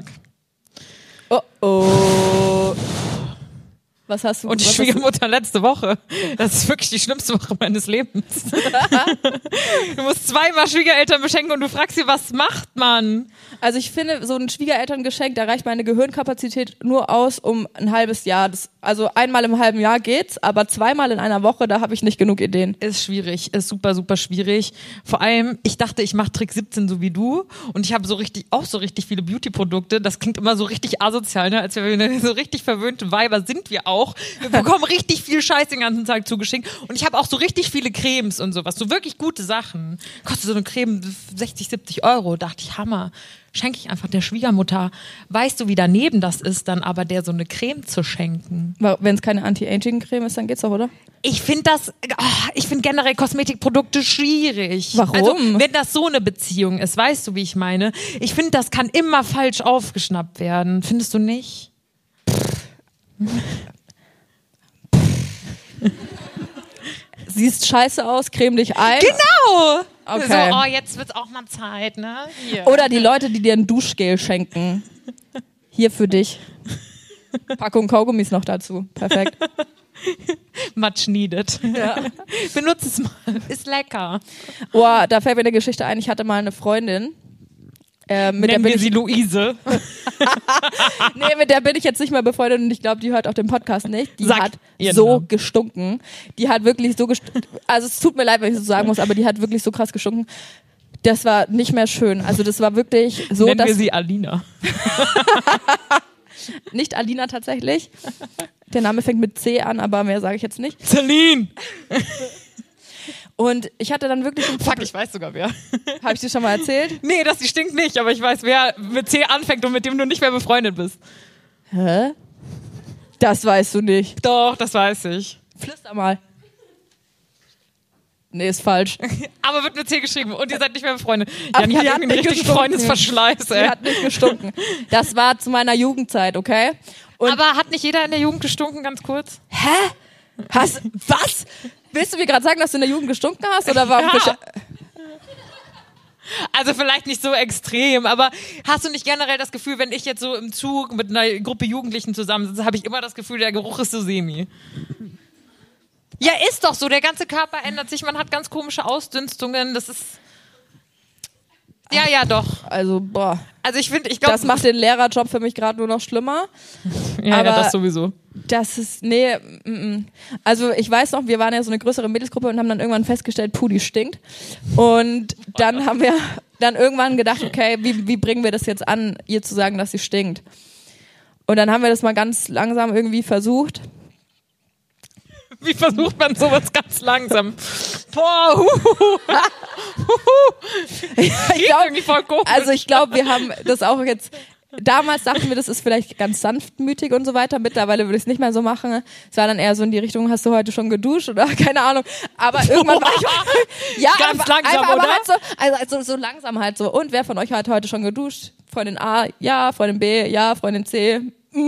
Oh. Was hast du? Und die Schwiegermutter letzte Woche. Das ist wirklich die schlimmste Woche meines Lebens. Du musst zweimal Schwiegereltern beschenken und du fragst sie, was macht man? Also ich finde, so ein Schwiegerelterngeschenk, da reicht meine Gehirnkapazität nur aus um ein halbes Jahr. Also einmal im halben Jahr geht's, aber zweimal in einer Woche, da habe ich nicht genug Ideen. Ist schwierig, ist super, super schwierig. Vor allem, ich dachte, ich mache Trick 17 so wie du und ich habe so richtig viele Beauty-Produkte. Das klingt immer so richtig asozial, ne? Als wir so richtig verwöhnte Weiber sind wir auch. Wir bekommen richtig viel Scheiß den ganzen Tag zugeschickt und ich habe auch so richtig viele Cremes und sowas, so wirklich gute Sachen. Kostet so eine Creme 60, 70 Euro. Dachte ich, Hammer. Schenke ich einfach der Schwiegermutter. Weißt du, wie daneben das ist, dann aber der so eine Creme zu schenken? Wenn es keine Anti-Aging-Creme ist, dann geht's doch, oder? Ich finde generell Kosmetikprodukte schwierig. Warum? Also, wenn das so eine Beziehung ist, weißt du, wie ich meine? Ich finde, das kann immer falsch aufgeschnappt werden. Findest du nicht? Siehst scheiße aus, creme dich ein. Genau! Okay. So, jetzt wird's auch mal Zeit, ne? Hier. Oder die Leute, die dir ein Duschgel schenken. Hier für dich. Packung Kaugummis noch dazu. Perfekt. Much needed. Ja. Benutze es mal. Ist lecker. Oh, da fällt mir eine Geschichte ein. Ich hatte mal eine Freundin. Nennen wir sie Luise. Nee, mit der bin ich jetzt nicht mehr befreundet und ich glaube, die hört auch den Podcast nicht. Die Sag hat ihren so Namen. gestunken. Die hat wirklich so gestunken. Also es tut mir leid, wenn ich das so sagen muss, aber die hat wirklich so krass gestunken. Das war nicht mehr schön. Also das war wirklich so, Nennen dass... wir sie Alina. Nicht Alina tatsächlich. Der Name fängt mit C an, aber mehr sage ich jetzt nicht. Celine! Und ich hatte dann wirklich... Fuck, ich weiß sogar wer. Habe ich dir schon mal erzählt? Nee, die stinkt nicht, aber ich weiß, wer mit C anfängt und mit dem du nicht mehr befreundet bist. Hä? Das weißt du nicht. Doch, das weiß ich. Flüster mal. Nee, ist falsch. Aber wird mit C geschrieben und ihr seid nicht mehr befreundet. Aber Janni die hat hat irgendwie einen nicht richtigen gestunken. Freundesverschleiß, Sie ey. hat nicht gestunken. Das war zu meiner Jugendzeit, okay? Und Aber hat nicht jeder in der Jugend gestunken, ganz kurz? hä? Was? Willst du mir gerade sagen, dass du in der Jugend gestunken hast? Oder warum? Ja. Also vielleicht nicht so extrem, aber hast du nicht generell das Gefühl, wenn ich jetzt so im Zug mit einer Gruppe Jugendlichen zusammensitze, habe ich immer das Gefühl, der Geruch ist so semi. Ja, ist doch so. Der ganze Körper ändert sich, man hat ganz komische Ausdünstungen, das ist... Ja, doch. Also, boah. Also ich glaube... Das macht den Lehrerjob für mich gerade nur noch schlimmer. Ja, das sowieso. Das ist, Also ich weiß noch, wir waren ja so eine größere Mädelsgruppe und haben dann irgendwann festgestellt, Pudi stinkt. Und dann haben wir dann irgendwann gedacht, okay, wie bringen wir das jetzt an, ihr zu sagen, dass sie stinkt? Und dann haben wir das mal ganz langsam irgendwie versucht. Wie versucht man sowas ganz langsam? Boah, ich glaube, wir haben das auch jetzt... Damals dachten wir, das ist vielleicht ganz sanftmütig und so weiter. Mittlerweile würde ich es nicht mehr so machen. Es war dann eher so in die Richtung, hast du heute schon geduscht oder keine Ahnung. Aber irgendwann war ich... Ja, ganz langsam, aber oder? Halt so, also so langsam halt so. Und wer von euch hat heute schon geduscht? Freundin A, ja. Freundin B, ja. Freundin C,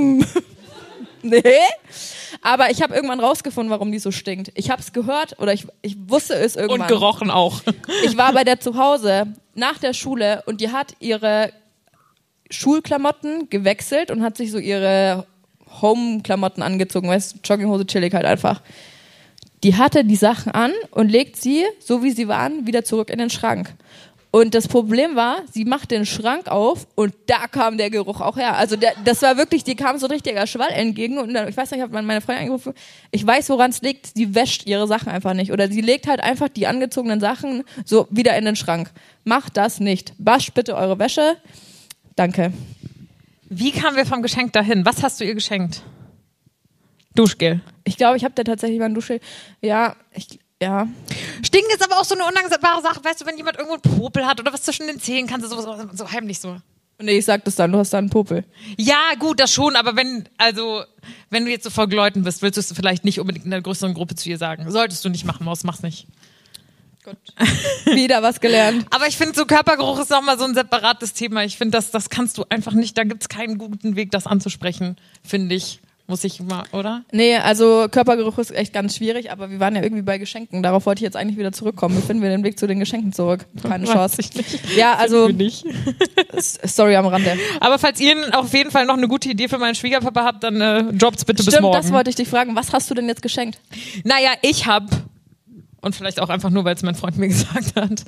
nee. Aber ich habe irgendwann rausgefunden, warum die so stinkt. Ich habe es gehört oder ich wusste es irgendwann. Und gerochen auch. Ich war bei der zu Hause nach der Schule und die hat ihre Schulklamotten gewechselt und hat sich so ihre Home-Klamotten angezogen, weißt du, Jogginghose chillig halt einfach. Die hatte die Sachen an und legt sie, so wie sie waren, wieder zurück in den Schrank. Und das Problem war, sie macht den Schrank auf und da kam der Geruch auch her. Also das war wirklich, die kam so ein richtiger Schwall entgegen und dann, ich weiß nicht, ich habe meine Freundin angerufen, ich weiß, woran es liegt, sie wäscht ihre Sachen einfach nicht oder sie legt halt einfach die angezogenen Sachen so wieder in den Schrank. Macht das nicht. Wascht bitte eure Wäsche. Danke. Wie kamen wir vom Geschenk dahin? Was hast du ihr geschenkt? Duschgel. Ich glaube, ich habe da tatsächlich mal ein Duschgel. Ja. Stinken ist aber auch so eine undankbare Sache, weißt du, wenn jemand irgendwo einen Popel hat oder was zwischen den Zähnen, kannst du so heimlich so. Nee, ich sag das dann, du hast da einen Popel. Ja, gut, das schon, aber wenn du jetzt so vor Leuten bist, willst du es vielleicht nicht unbedingt in einer größeren Gruppe zu ihr sagen. Solltest du nicht machen, Maus, mach's nicht. Gut. Wieder was gelernt. Aber ich finde, so Körpergeruch ist nochmal so ein separates Thema. Ich finde, das kannst du einfach nicht, da gibt's keinen guten Weg, das anzusprechen, finde ich. Muss ich mal, oder? Nee, also Körpergeruch ist echt ganz schwierig, aber wir waren ja irgendwie bei Geschenken. Darauf wollte ich jetzt eigentlich wieder zurückkommen. Wie finden wir den Weg zu den Geschenken zurück? Keine Chance. Weiß ich nicht. Ja, also nicht. Story am Rande. Aber falls ihr auf jeden Fall noch eine gute Idee für meinen Schwiegerpapa habt, dann droppt's bitte bis morgen. Das wollte ich dich fragen. Was hast du denn jetzt geschenkt? Naja, ich hab, und vielleicht auch einfach nur, weil es mein Freund mir gesagt hat,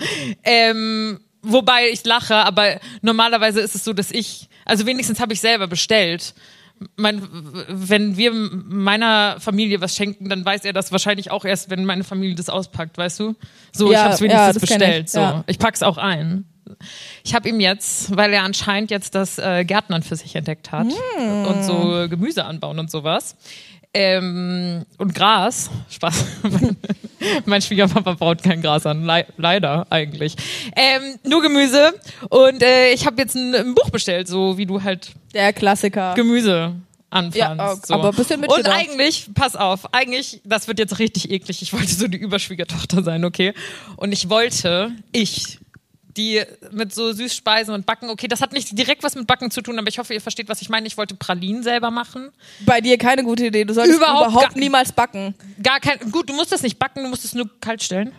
wobei ich lache, aber normalerweise ist es so, dass also wenigstens habe ich selber bestellt. Wenn wir meiner Familie was schenken, dann weiß er das wahrscheinlich auch erst, wenn meine Familie das auspackt, weißt du? So, ja, ich hab's wenigstens bestellt. Ich. So, ja. Ich pack's auch ein. Ich habe ihm jetzt, weil er anscheinend jetzt das Gärtnern für sich entdeckt hat und so Gemüse anbauen und sowas. Und Gras, Spaß. Mein Schwiegerpapa baut kein Gras an, leider eigentlich. Nur Gemüse und ich habe jetzt ein Buch bestellt, so wie du halt der Klassiker Gemüse anpflanzt. Ja, so. Aber ein bisschen mitgedacht. Und eigentlich, pass auf, das wird jetzt richtig eklig, ich wollte so die Überschwiegertochter sein, okay? Und die mit so Süßspeisen und Backen, okay, das hat nicht direkt was mit Backen zu tun, aber ich hoffe, ihr versteht, was ich meine. Ich wollte Pralinen selber machen. Bei dir keine gute Idee, du solltest überhaupt niemals backen. Gut, du musst das nicht backen, du musst es nur kalt stellen.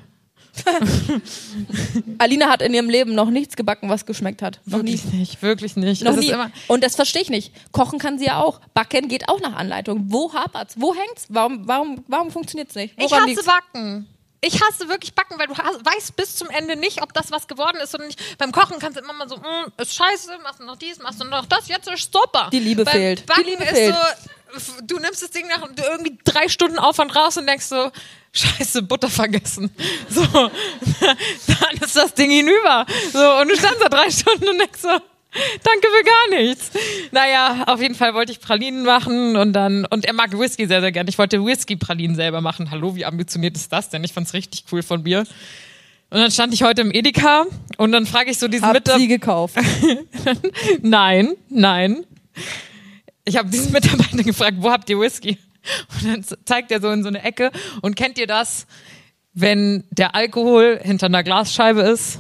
Alina hat in ihrem Leben noch nichts gebacken, was geschmeckt hat. Wirklich nicht. Noch nie. Und das verstehe ich nicht. Kochen kann sie ja auch. Backen geht auch nach Anleitung. Wo hapert's? Wo hängt's? Warum funktioniert's nicht? Woran ich hasse Backen. Ich hasse wirklich Backen, weil du weißt bis zum Ende nicht, ob das was geworden ist oder nicht. Beim Kochen kannst du immer mal so, ist scheiße, machst du noch dies, machst du noch das, jetzt ist super. Die Liebe fehlt. Backen ist so, du nimmst das Ding nach irgendwie 3 Stunden Aufwand raus und denkst so, scheiße, Butter vergessen. So, dann ist das Ding hinüber. So, und du standst da 3 Stunden und denkst so, danke für gar nichts. Naja, auf jeden Fall wollte ich Pralinen machen und er mag Whisky sehr, sehr gerne. Ich wollte Whisky-Pralinen selber machen. Hallo, wie ambitioniert ist das denn? Ich fand's richtig cool von mir. Und dann stand ich heute im Edeka und dann frage ich so diesen Mitarbeiter. Habt Sie gekauft? Nein. Ich habe diesen Mitarbeiter gefragt, wo habt ihr Whisky? Und dann zeigt er so in so eine Ecke und kennt ihr das, wenn der Alkohol hinter einer Glasscheibe ist?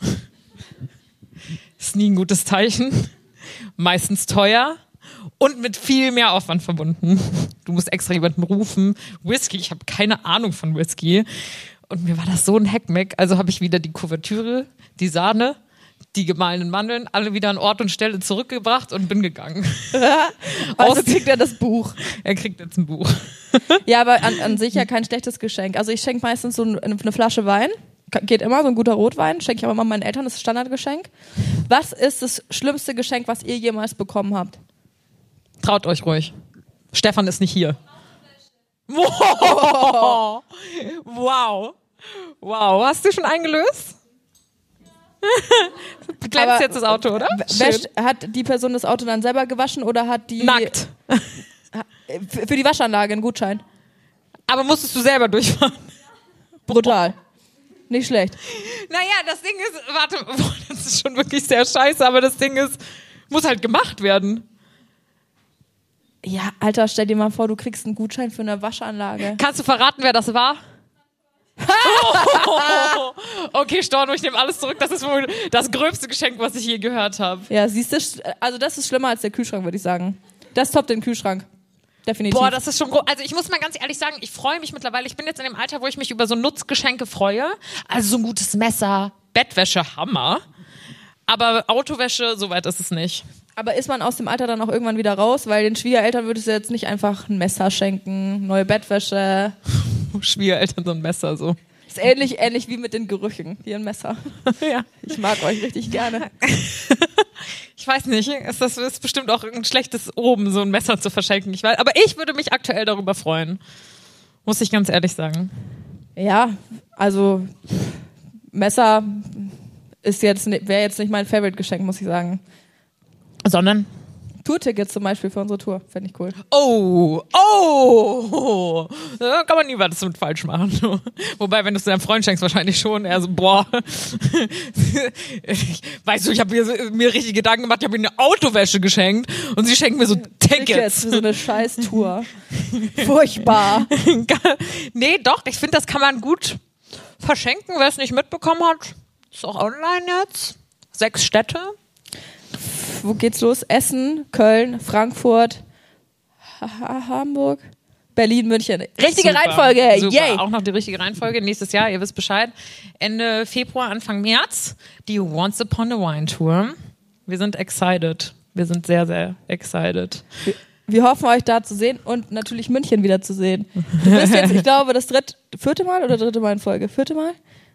Ist nie ein gutes Zeichen. Meistens teuer und mit viel mehr Aufwand verbunden. Du musst extra jemanden rufen. Whisky, ich habe keine Ahnung von Whisky. Und mir war das so ein Heckmeck. Also habe ich wieder die Kuvertüre, die Sahne, die gemahlenen Mandeln, alle wieder an Ort und Stelle zurückgebracht und bin gegangen. Also kriegt er das Buch. Er kriegt jetzt ein Buch. Ja, aber an sich ja kein schlechtes Geschenk. Also ich schenke meistens so eine Flasche Wein. Geht immer, so ein guter Rotwein. Schenke ich aber immer meinen Eltern, das ist Standardgeschenk. Was ist das schlimmste Geschenk, was ihr jemals bekommen habt? Traut euch ruhig. Stefan ist nicht hier. Wow. Wow. Hast du schon eingelöst? Du glänzt jetzt das Auto, oder? Hat die Person das Auto dann selber gewaschen oder hat die... Nackt. Für die Waschanlage einen Gutschein. Aber musstest du selber durchfahren? Brutal. Nicht schlecht. Naja, das Ding ist, warte, das ist schon wirklich sehr scheiße, aber das Ding ist, muss halt gemacht werden. Ja, Alter, stell dir mal vor, du kriegst einen Gutschein für eine Waschanlage. Kannst du verraten, wer das war? Okay, Storno, ich nehme alles zurück. Das ist wohl das gröbste Geschenk, was ich je gehört habe. Ja, siehst du, also das ist schlimmer als der Kühlschrank, würde ich sagen. Das toppt den Kühlschrank. Definitiv. Boah, das ist schon also ich muss mal ganz ehrlich sagen, ich freue mich mittlerweile, ich bin jetzt in dem Alter, wo ich mich über so Nutzgeschenke freue. Also so ein gutes Messer, Bettwäsche, Hammer. Aber Autowäsche, soweit ist es nicht. Aber ist man aus dem Alter dann auch irgendwann wieder raus? Weil den Schwiegereltern würdest du jetzt nicht einfach ein Messer schenken, neue Bettwäsche. Schwiegereltern so ein Messer, so. Ist ähnlich wie mit den Gerüchen. Hier ein Messer. Ja. Ich mag euch richtig gerne. Ich weiß nicht, das ist bestimmt auch ein schlechtes Oben, so ein Messer zu verschenken. Ich weiß, aber ich würde mich aktuell darüber freuen. Muss ich ganz ehrlich sagen. Ja, also Messer wäre jetzt nicht mein Favorite-Geschenk, muss ich sagen. Sondern? Tourtickets zum Beispiel für unsere Tour, fände ich cool. Oh, da kann man nie was mit falsch machen. Wobei, wenn du es deinem Freund schenkst, wahrscheinlich schon. Er so, boah, weißt du, ich habe mir richtig Gedanken gemacht, ich habe ihr eine Autowäsche geschenkt und sie schenkt mir so Tickets. Für so eine scheiß Tour. Furchtbar. Nee, doch, ich finde, das kann man gut verschenken, wer es nicht mitbekommen hat. Ist auch online jetzt. 6 Städte. Wo geht's los? Essen, Köln, Frankfurt, Hamburg, Berlin, München. Richtige Super, Reihenfolge, super. Yay! Auch noch die richtige Reihenfolge. Nächstes Jahr, ihr wisst Bescheid. Ende Februar, Anfang März, die Once Upon a Wine Tour. Wir sind excited. Wir sind sehr, sehr excited. Wir hoffen, euch da zu sehen und natürlich München wieder zu sehen. Du bist jetzt, ich glaube, das vierte Mal oder dritte Mal in Folge? Vierte Mal?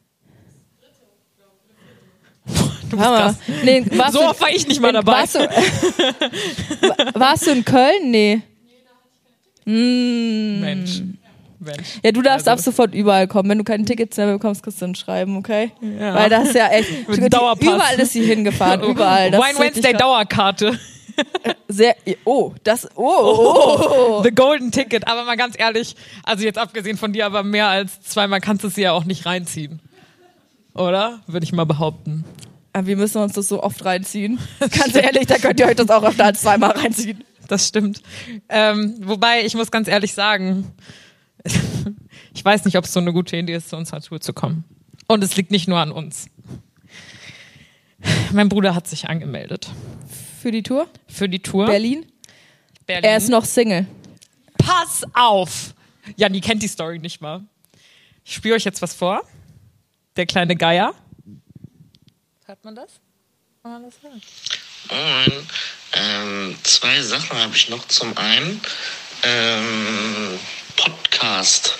Du bist krass. Nee, so oft war ich nicht mal dabei. Warst du in Köln? Nee. Mensch. Ja, du darfst ab sofort überall kommen. Wenn du keine Tickets mehr bekommst, kannst du dann schreiben, okay? Ja. Weil das ist ja echt... Überall ist sie hingefahren, überall. Das Wine Wednesday Dauerkarte. Sehr... The Golden Ticket. Aber mal ganz ehrlich, also jetzt abgesehen von dir, aber mehr als 2-mal kannst du sie ja auch nicht reinziehen. Oder? Würde ich mal behaupten. Aber wir müssen uns das so oft reinziehen. Ganz ehrlich, da könnt ihr euch das auch öfter als 2-mal reinziehen. Das stimmt. Wobei, ich muss ganz ehrlich sagen, ich weiß nicht, ob es so eine gute Idee ist, zu unserer Tour zu kommen. Und es liegt nicht nur an uns. Mein Bruder hat sich angemeldet. Für die Tour? Für die Tour. Berlin? Er ist noch Single. Pass auf! Janni kennt die Story nicht mal. Ich spiele euch jetzt was vor. Der kleine Geier. Hört man das? Kann man das hören? Moin. 2 Sachen habe ich noch. Zum einen Podcast.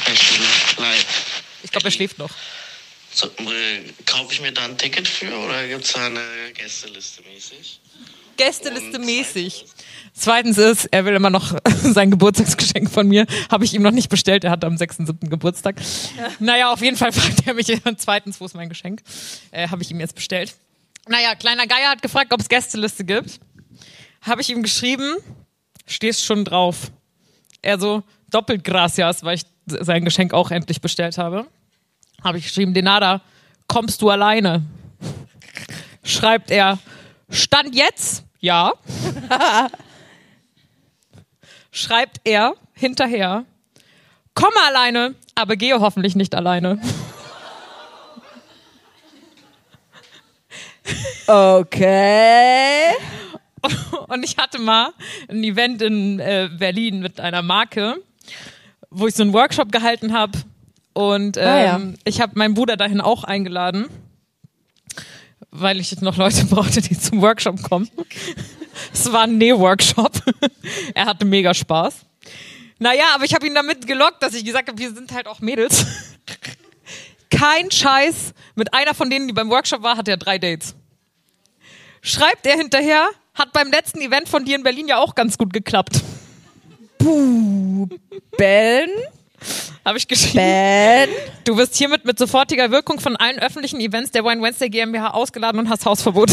Ich glaube, er schläft noch. So, kaufe ich mir da ein Ticket für oder gibt es da eine Gästeliste mäßig? Gästeliste mäßig. Zweitens ist, er will immer noch sein Geburtstagsgeschenk von mir. Habe ich ihm noch nicht bestellt. Er hat am 6.7. Geburtstag. Ja. Naja, auf jeden Fall fragt er mich zweitens, wo ist mein Geschenk? Habe ich ihm jetzt bestellt. Naja, kleiner Geier hat gefragt, ob es Gästeliste gibt. Habe ich ihm geschrieben, stehst schon drauf. Er so, doppelt gracias, weil ich sein Geschenk auch endlich bestellt habe. Habe ich geschrieben, Denada, kommst du alleine? Schreibt er, Stand jetzt? Ja. Schreibt er hinterher, komme alleine, aber gehe hoffentlich nicht alleine. Okay. Und ich hatte mal ein Event in Berlin mit einer Marke, wo ich so einen Workshop gehalten habe, Und ich habe meinen Bruder dahin auch eingeladen, weil ich noch Leute brauchte, die zum Workshop kommen. Es war ein Näh-Workshop. Er hatte mega Spaß. Naja, aber ich habe ihn damit gelockt, dass ich gesagt habe, wir sind halt auch Mädels. Kein Scheiß. Mit einer von denen, die beim Workshop war, hat er 3 Dates. Schreibt er hinterher, hat beim letzten Event von dir in Berlin ja auch ganz gut geklappt. Ben? Habe ich geschrieben. Ben? Du wirst hiermit mit sofortiger Wirkung von allen öffentlichen Events der Wine Wednesday GmbH ausgeladen und hast Hausverbot.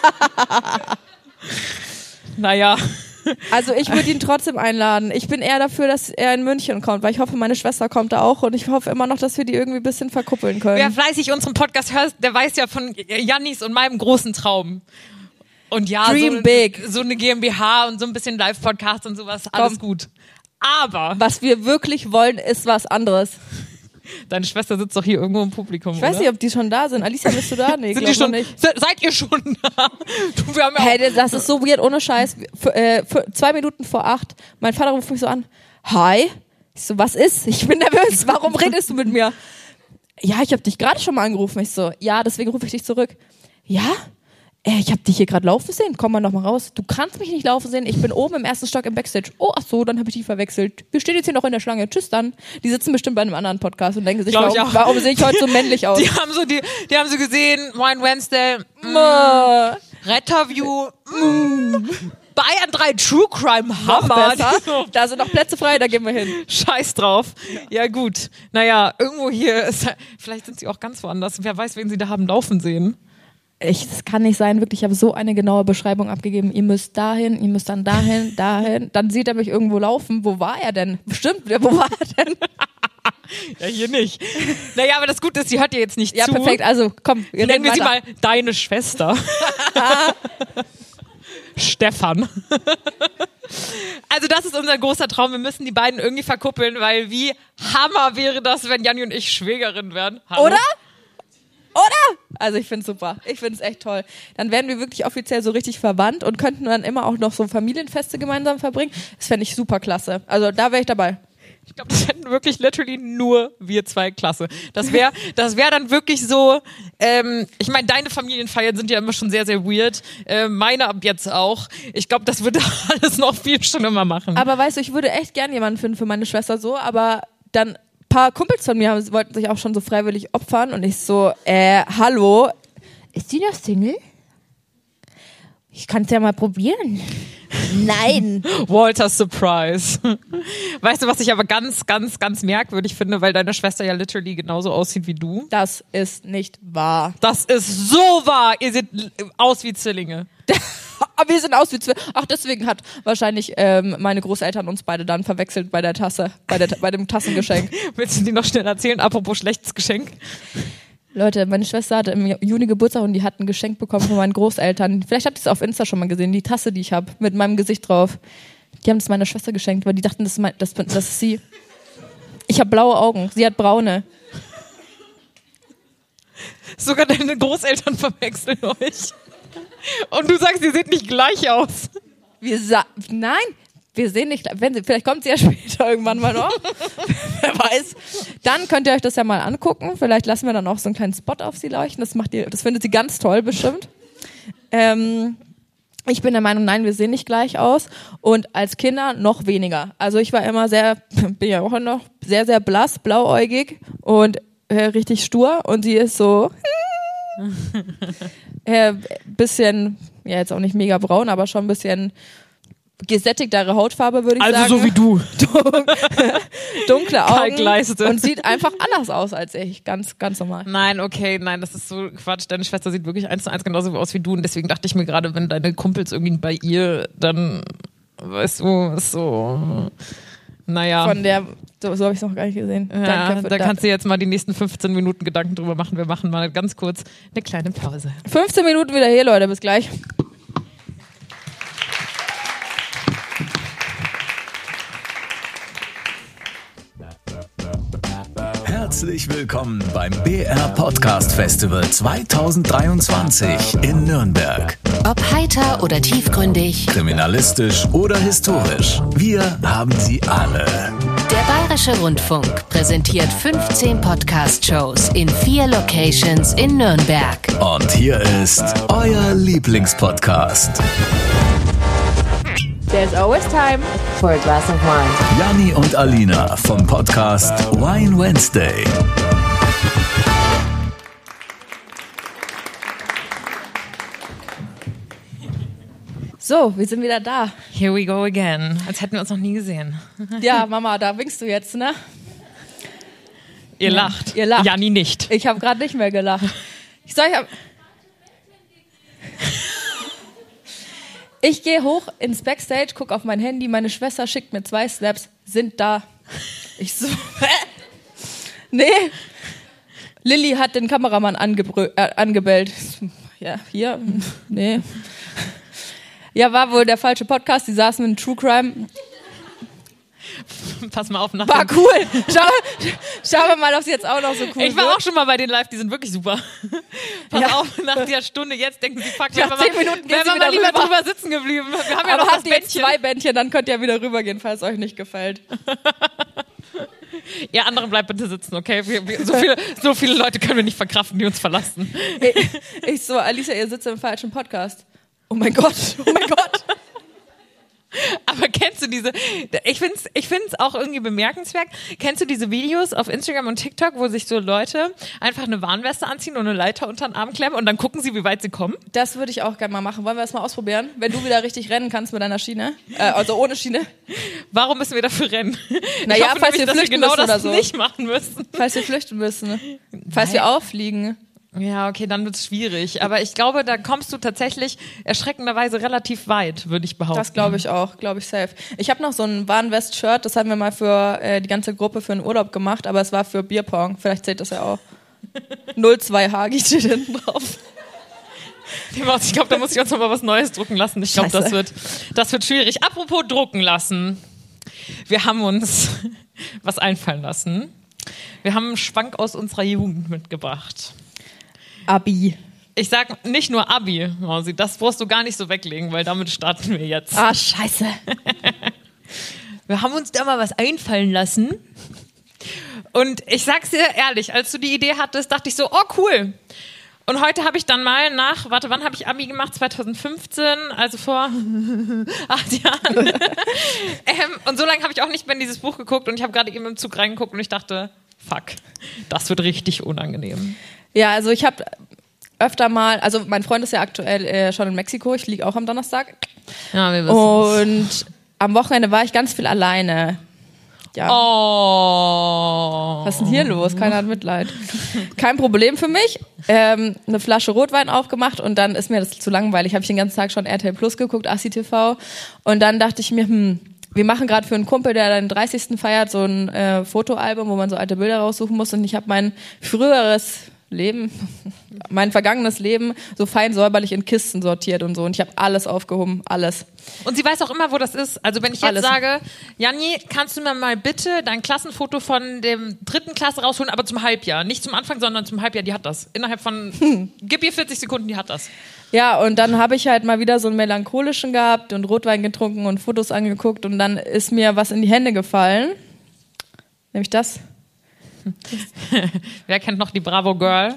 Naja. Also ich würde ihn trotzdem einladen. Ich bin eher dafür, dass er in München kommt, weil ich hoffe, meine Schwester kommt da auch und ich hoffe immer noch, dass wir die irgendwie ein bisschen verkuppeln können. Wer fleißig unseren Podcast hört, der weiß ja von Jannis und meinem großen Traum. Und ja, Dream big. So eine GmbH und so ein bisschen Live-Podcast und sowas, alles gut. Aber was wir wirklich wollen, ist was anderes. Deine Schwester sitzt doch hier irgendwo im Publikum, Ich weiß nicht, ob die schon da sind. Alicia, bist du da? Nee, sind die schon? Nicht. Seid ihr schon da? Du, wir haben ja Hey, das ist so weird, ohne Scheiß. 2 Minuten vor 8, mein Vater ruft mich so an. Hi. Ich so, was ist? Ich bin nervös. Warum redest du mit mir? Ja, ich habe dich gerade schon mal angerufen. Ich so, ja, deswegen rufe ich dich zurück. Ja? Ich habe dich hier gerade laufen sehen. Komm mal noch mal raus. Du kannst mich nicht laufen sehen. Ich bin oben im 1. Stock im Backstage. Oh, ach so, dann habe ich die verwechselt. Wir stehen jetzt hier noch in der Schlange. Tschüss dann. Die sitzen bestimmt bei einem anderen Podcast und denken sich, warum sehe ich heute so männlich aus? Die haben so gesehen, Wine Wednesday, Retterview, Bayern 3 True Crime Hammer. Da sind noch Plätze frei, da gehen wir hin. Scheiß drauf. Ja gut. Naja, irgendwo hier ist, vielleicht sind sie auch ganz woanders. Wer weiß, wen sie da haben laufen sehen. Das kann nicht sein, wirklich. Ich habe so eine genaue Beschreibung abgegeben. Ihr müsst dahin, ihr müsst dann dahin. Dann sieht er mich irgendwo laufen. Wo war er denn? Bestimmt, wo war er denn? Ja, hier nicht. Naja, aber das Gute ist, sie hört dir jetzt nicht zu. Ja, perfekt. Also, komm. Nennen wir sie mal deine Schwester. Stefan. Also das ist unser großer Traum. Wir müssen die beiden irgendwie verkuppeln, weil wie Hammer wäre das, wenn Janni und ich Schwägerin wären. Hallo? Oder? Also ich find's super. Ich find's echt toll. Dann wären wir wirklich offiziell so richtig verwandt und könnten dann immer auch noch so Familienfeste gemeinsam verbringen. Das fände ich super klasse. Also da wäre ich dabei. Ich glaube, das hätten wirklich literally nur wir 2 klasse. Das wär dann wirklich so, ich meine, deine Familienfeiern sind ja immer schon sehr, sehr weird. Meine ab jetzt auch. Ich glaube, das würde alles noch viel schlimmer machen. Aber weißt du, ich würde echt gern jemanden finden für meine Schwester so, aber dann paar Kumpels von mir wollten sich auch schon so freiwillig opfern und ich so, hallo, ist die noch Single? Ich kann es ja mal probieren. Nein. Walter Surprise. Weißt du, was ich aber ganz, ganz, ganz merkwürdig finde, weil deine Schwester ja literally genauso aussieht wie du? Das ist nicht wahr. Das ist so wahr. Ihr seht aus wie Zwillinge. Aber wir sind aus wie Zwillinge. Ach, deswegen hat wahrscheinlich meine Großeltern uns beide dann verwechselt bei der Tasse, bei dem Tassengeschenk. Willst du die noch schnell erzählen? Apropos schlechtes Geschenk. Leute, meine Schwester hatte im Juni Geburtstag und die hat ein Geschenk bekommen von meinen Großeltern. Vielleicht habt ihr es auf Insta schon mal gesehen, die Tasse, die ich habe, mit meinem Gesicht drauf. Die haben es meiner Schwester geschenkt, weil die dachten, das ist sie. Ich habe blaue Augen, sie hat braune. Sogar deine Großeltern verwechseln euch. Und du sagst, ihr seht nicht gleich aus. Nein, wir sehen nicht, vielleicht kommt sie ja später irgendwann mal noch. Wer weiß. Dann könnt ihr euch das ja mal angucken. Vielleicht lassen wir dann auch so einen kleinen Spot auf sie leuchten. Das findet sie ganz toll bestimmt. Ich bin der Meinung, nein, wir sehen nicht gleich aus. Und als Kinder noch weniger. Also ich war immer bin ja auch noch sehr, sehr blass, blauäugig und richtig stur. Und sie ist so bisschen, ja jetzt auch nicht mega braun, aber schon ein bisschen gesättigtere Hautfarbe, würde ich sagen. Also so wie du. Dunkle Augen. Kalkleiste. Und sieht einfach anders aus als ich. Ganz, ganz normal. Nein, okay, nein, das ist so Quatsch. Deine Schwester sieht wirklich 1:1 genauso aus wie du. Und deswegen dachte ich mir gerade, wenn deine Kumpels irgendwie bei ihr, dann, weißt du, ist so, naja. Von der, so habe ich es noch gar nicht gesehen. Ja, Danke da kannst du jetzt mal die nächsten 15 Minuten Gedanken drüber machen. Wir machen mal ganz kurz eine kleine Pause. 15 Minuten wieder hier, Leute. Bis gleich. Herzlich willkommen beim BR Podcast Festival 2023 in Nürnberg. Ob heiter oder tiefgründig, Kriminalistisch oder historisch, wir haben sie alle. der Bayerische Rundfunk präsentiert 15 Podcast-Shows in 4 Locations in Nürnberg. Und hier ist euer Lieblingspodcast. There's always time for a glass of wine. Janni und Alina vom Podcast Wine Wednesday. So, wir sind wieder da. Here we go again. Als hätten wir uns noch nie gesehen. Ja, Mama, da winkst du jetzt, ne? Ihr lacht. Ihr lacht. Janni nicht. Ich habe gerade nicht mehr gelacht. Ich gehe hoch ins Backstage, gucke auf mein Handy, meine Schwester schickt mir 2 Snaps, sind da. Ich so, nee. Lilly hat den Kameramann angebellt. Ja, hier, nee. Ja, war wohl der falsche Podcast, die saßen in True Crime. Pass mal auf. War cool. Schauen wir mal, ob sie jetzt auch noch so cool Ich war wird. auch schon mal bei den Live, die sind wirklich super. Pass auf, nach der Stunde jetzt denken sie, fuck, Nach 10 Minuten wären wir mal lieber drüber sitzen geblieben. Wir haben ja Aber noch das habt ihr jetzt Bändchen. 2 Bändchen, dann könnt ihr wieder rübergehen, falls es euch nicht gefällt. Ihr anderen bleibt bitte sitzen, okay? So viele Leute können wir nicht verkraften, die uns verlassen. Ich so, Alicia, ihr sitzt im falschen Podcast. Oh mein Gott, oh mein Gott. Aber kennst du diese, ich find's auch irgendwie bemerkenswert, kennst du diese Videos auf Instagram und TikTok, wo sich so Leute einfach eine Warnweste anziehen und eine Leiter unter den Arm klemmen und dann gucken sie, wie weit sie kommen? Das würde ich auch gerne mal machen. Wollen wir das mal ausprobieren? Wenn du wieder richtig rennen kannst mit deiner Schiene, also ohne Schiene. Warum müssen wir dafür rennen? Naja, ich hoffe falls nämlich, wir dass flüchten genau müssen das oder so. nicht machen müssen. Falls wir flüchten müssen. Falls wir auffliegen. Ja, okay, dann wird's schwierig. Aber ich glaube, da kommst du tatsächlich erschreckenderweise relativ weit, würde ich behaupten. Das glaube ich auch, glaube ich safe. Ich habe noch so ein Warnwest-Shirt, das haben wir mal für die ganze Gruppe für einen Urlaub gemacht, aber es war für Bierpong. Vielleicht zählt das ja auch. 02 Hagi steht hinten drauf. Ich glaube, da muss ich uns noch mal was Neues drucken lassen. Ich glaube, das wird schwierig. Apropos drucken lassen. Wir haben uns was einfallen lassen. Wir haben einen Schwank aus unserer Jugend mitgebracht. Abi. Ich sag nicht nur Abi, Mausi, das brauchst du gar nicht so weglegen, weil damit starten wir jetzt. Ah, scheiße. Wir haben uns da mal was einfallen lassen. Und ich sag's dir ehrlich, als du die Idee hattest, dachte ich so, oh cool. Und heute habe ich dann mal wann habe ich Abi gemacht? 2015, also vor 8 Jahren. Und so lange habe ich auch nicht mehr in dieses Buch geguckt und ich habe gerade eben im Zug reingeguckt und ich dachte, fuck, das wird richtig unangenehm. Ja, also ich habe öfter mal, also mein Freund ist ja aktuell schon in Mexiko, ich liege auch am Donnerstag. Ja, wir wissen. Und am Wochenende war ich ganz viel alleine. Ja. Oh. Was ist denn hier los? Keiner hat Mitleid. Kein Problem für mich. Eine Flasche Rotwein aufgemacht und dann ist mir das zu langweilig. Habe ich den ganzen Tag schon RTL Plus geguckt, Assi TV. Und dann dachte ich mir, wir machen gerade für einen Kumpel, der den 30. feiert, so ein Fotoalbum, wo man so alte Bilder raussuchen muss. Und ich habe mein früheres Leben, mein vergangenes Leben so fein säuberlich in Kisten sortiert und so. Und ich habe alles aufgehoben, alles. Und sie weiß auch immer, wo das ist. Also wenn ich jetzt sage, Janni, kannst du mir mal bitte dein Klassenfoto von dem 3. Klasse rausholen, aber zum Halbjahr. Nicht zum Anfang, sondern zum Halbjahr, die hat das. Innerhalb von, gib ihr 40 Sekunden, die hat das. Ja, und dann habe ich halt mal wieder so einen melancholischen gehabt und Rotwein getrunken und Fotos angeguckt und dann ist mir was in die Hände gefallen. Nämlich das. Wer kennt noch die Bravo Girl?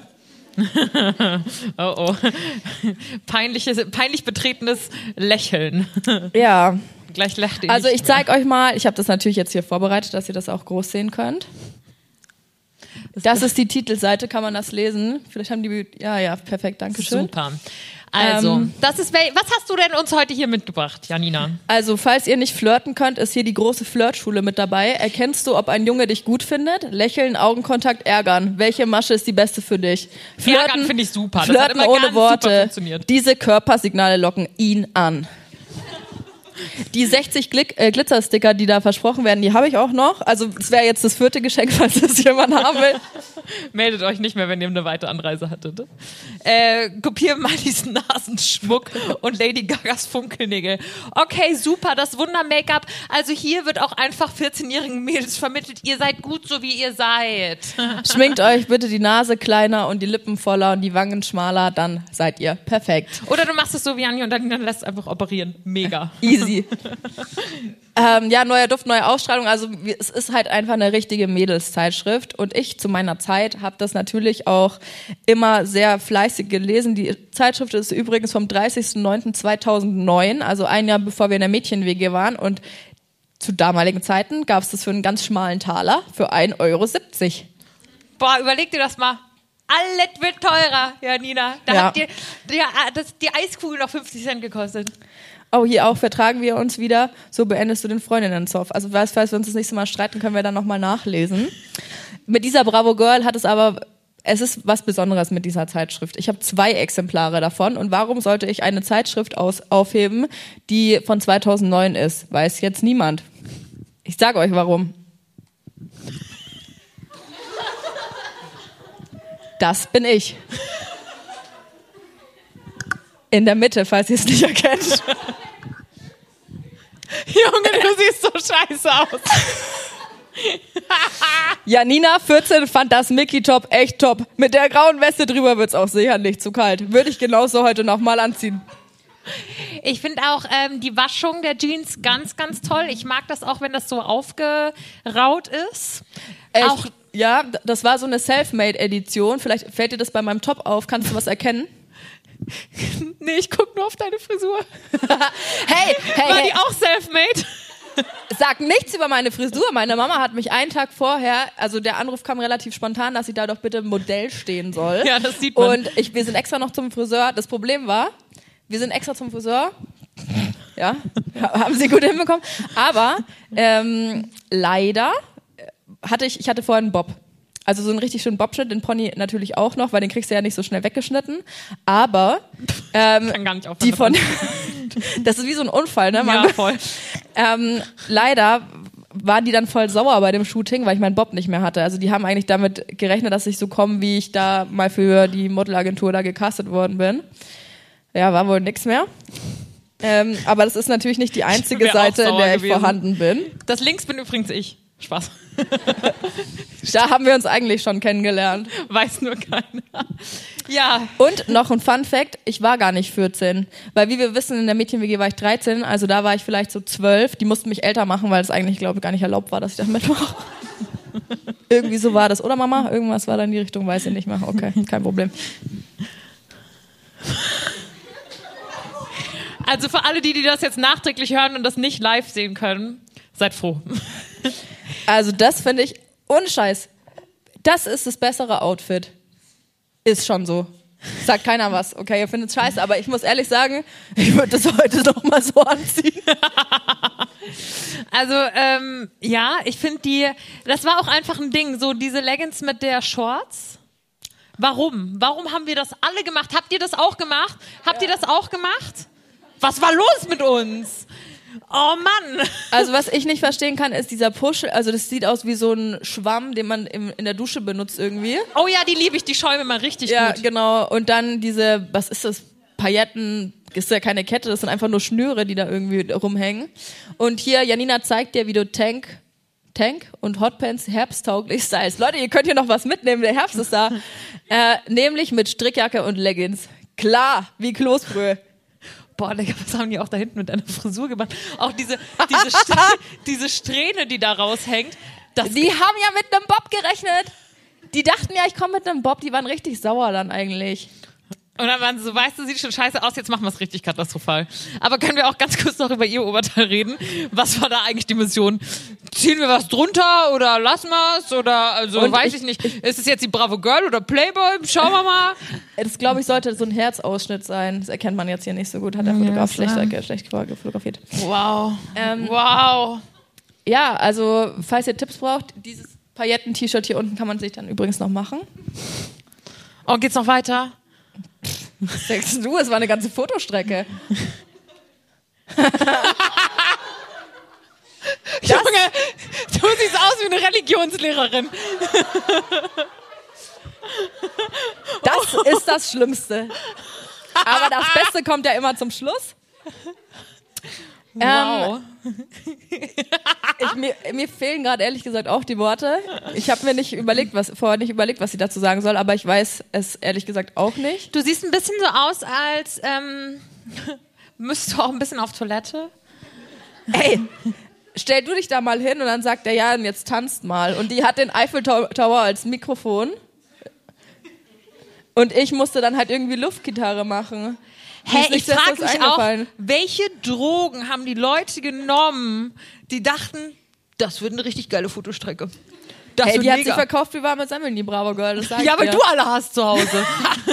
Oh. Peinlich betretenes Lächeln. Ja. Gleich lacht ihr Also nicht ich zeige euch mal, ich habe das natürlich jetzt hier vorbereitet, dass ihr das auch groß sehen könnt. Das ist die Titelseite, kann man das lesen? Vielleicht haben die, ja, perfekt, danke schön. Super. Also, was hast du denn uns heute hier mitgebracht, Janina? Also, falls ihr nicht flirten könnt, ist hier die große Flirtschule mit dabei. Erkennst du, ob ein Junge dich gut findet? Lächeln, Augenkontakt, ärgern. Welche Masche ist die beste für dich? Ärgern finde ich super. Das hat Flirten immer ohne ganz super Worte. funktioniert. Diese Körpersignale locken ihn an. Die 60 Glitzersticker, die da versprochen werden, die habe ich auch noch. Also es wäre jetzt das 4. Geschenk, falls das jemand haben will. Meldet euch nicht mehr, wenn ihr eine weite Anreise hattet. Kopier mal diesen Nasenschmuck und Lady Gagas Funkelnägel. Okay, super, das Wunder-Make-up. Also hier wird auch einfach 14-jährigen Mädels vermittelt, ihr seid gut, so wie ihr seid. Schminkt euch bitte die Nase kleiner und die Lippen voller und die Wangen schmaler, dann seid ihr perfekt. Oder du machst es so wie Anni und dann lässt es einfach operieren. Mega. Easy. Easy. Neuer Duft, neue Ausstrahlung. Also es ist halt einfach eine richtige Mädelszeitschrift. Und ich zu meiner Zeit habe das natürlich auch immer sehr fleißig gelesen. Die Zeitschrift ist übrigens vom 30.09.2009, also ein Jahr bevor wir in der Mädchen-WG waren. Und zu damaligen Zeiten gab es das für einen ganz schmalen Taler für 1,70 Euro. Boah, überleg dir das mal. Alles wird teurer, Janina. Da hat dir die Eiskugel noch 50 Cent gekostet. Oh, hier auch, vertragen wir uns wieder, so beendest du den Freundinnen-Zoff. Also falls wir uns das nächste Mal streiten, können wir dann nochmal nachlesen. Mit dieser Bravo Girl es ist was Besonderes mit dieser Zeitschrift. Ich habe 2 Exemplare davon und warum sollte ich eine Zeitschrift aufheben, die von 2009 ist? Weiß jetzt niemand. Ich sage euch warum. Das bin ich. In der Mitte, falls ihr es nicht erkennt. Junge, du siehst so scheiße aus. Janina, 14, fand das Mickey-Top echt top. Mit der grauen Weste drüber wird's auch sicher nicht zu kalt. Würde ich genauso heute nochmal anziehen. Ich finde auch die Waschung der Jeans ganz, ganz toll. Ich mag das auch, wenn das so aufgeraut ist. Auch ja, das war so eine Selfmade-Edition. Vielleicht fällt dir das bei meinem Top auf. Kannst du was erkennen? Nee, ich guck nur auf deine Frisur. Hey, war die auch selfmade? Sag nichts über meine Frisur. Meine Mama hat mich einen Tag vorher, also der Anruf kam relativ spontan, dass ich da doch bitte im Modell stehen soll. Ja, das sieht man. Und wir sind extra noch zum Friseur. Das Problem war, wir sind extra zum Friseur. Ja, haben sie gut hinbekommen. Aber leider ich hatte vorher einen Bob. Also so einen richtig schönen Bobschnitt, den Pony natürlich auch noch, weil den kriegst du ja nicht so schnell weggeschnitten. Aber kann gar nicht aufhören. Das ist wie so ein Unfall, ne? Ja, voll. Leider waren die dann voll sauer bei dem Shooting, weil ich meinen Bob nicht mehr hatte. Also die haben eigentlich damit gerechnet, dass ich so komme, wie ich da mal für die Modelagentur da gecastet worden bin. Ja, war wohl nix mehr. Aber das ist natürlich nicht die einzige Seite, in der ich vorhanden bin. Das links bin übrigens ich. Spaß. Da haben wir uns eigentlich schon kennengelernt. Weiß nur keiner. Ja. Und noch ein Fun Fact, ich war gar nicht 14. Weil wie wir wissen, in der Mädchen-WG war ich 13, also da war ich vielleicht so 12. Die mussten mich älter machen, weil es eigentlich, glaube ich, gar nicht erlaubt war, dass ich da mitmache. Irgendwie so war das. Oder Mama? Irgendwas war da in die Richtung, weiß ich nicht mehr. Okay, kein Problem. Also für alle, die das jetzt nachträglich hören und das nicht live sehen können, seid froh. Also das finde ich, ohne Scheiß, das ist das bessere Outfit. Ist schon so. Sagt keiner was. Okay, ihr findet es scheiße, aber ich muss ehrlich sagen, ich würde das heute noch mal so anziehen. Also, ja, ich finde das war auch einfach ein Ding, so diese Leggings mit der Shorts. Warum? Warum haben wir das alle gemacht? Habt ihr das auch gemacht? Habt ihr das auch gemacht? Was war los mit uns? Oh Mann! Also was ich nicht verstehen kann, ist dieser Pusch, also das sieht aus wie so ein Schwamm, den man in der Dusche benutzt irgendwie. Oh ja, die liebe ich, die schäume mal richtig gut. Ja, genau. Und dann diese, was ist das, Pailletten, ist ja keine Kette, das sind einfach nur Schnüre, die da irgendwie rumhängen. Und hier, Janina zeigt dir, wie du Tank und Hotpants herbsttauglich stylst. Leute, ihr könnt hier noch was mitnehmen, der Herbst ist da. Nämlich mit Strickjacke und Leggings. Klar, wie Kloßbrühe. Boah, Digga, was haben die auch da hinten mit deiner Frisur gemacht? Auch diese Strähne, die da raushängt. Die haben ja mit einem Bob gerechnet. Die dachten ja, ich komme mit einem Bob. Die waren richtig sauer dann eigentlich. Und dann waren sie so, weißt du, sieht schon scheiße aus, jetzt machen wir es richtig katastrophal. Aber können wir auch ganz kurz noch über ihr Oberteil reden? Was war da eigentlich die Mission? Ziehen wir was drunter oder lassen wir es? Oder, also weiß ich nicht. Ist es jetzt die Bravo Girl oder Playboy? Schauen wir mal. Das, glaube ich, sollte so ein Herzausschnitt sein. Das erkennt man jetzt hier nicht so gut. Hat der Fotograf schlecht fotografiert. Wow. Wow. Ja, also, falls ihr Tipps braucht, dieses Pailletten-T-Shirt hier unten kann man sich dann übrigens noch machen. Oh, geht's noch weiter? Sagst du, es war eine ganze Fotostrecke. Junge, du siehst aus wie eine Religionslehrerin. Das ist das Schlimmste. Aber das Beste kommt ja immer zum Schluss. Wow. Mir fehlen gerade ehrlich gesagt auch die Worte. Ich habe mir vorher nicht überlegt, was ich dazu sagen soll, aber ich weiß es ehrlich gesagt auch nicht. Du siehst ein bisschen so aus, als müsstest du auch ein bisschen auf Toilette. Ey, stell du dich da mal hin und dann sagt er, ja, und jetzt tanzt mal. Und die hat den Eiffel Tower als Mikrofon. Und ich musste dann halt irgendwie Luftgitarre machen. Hey, ich frage mich auch, welche Drogen haben die genommen, die dachten, das wird eine richtig geile Fotostrecke. Das die hat sich verkauft wie warme Semmeln, die Bravo Girl. Das sag ja, ich weil dir. du alle hast zu Hause.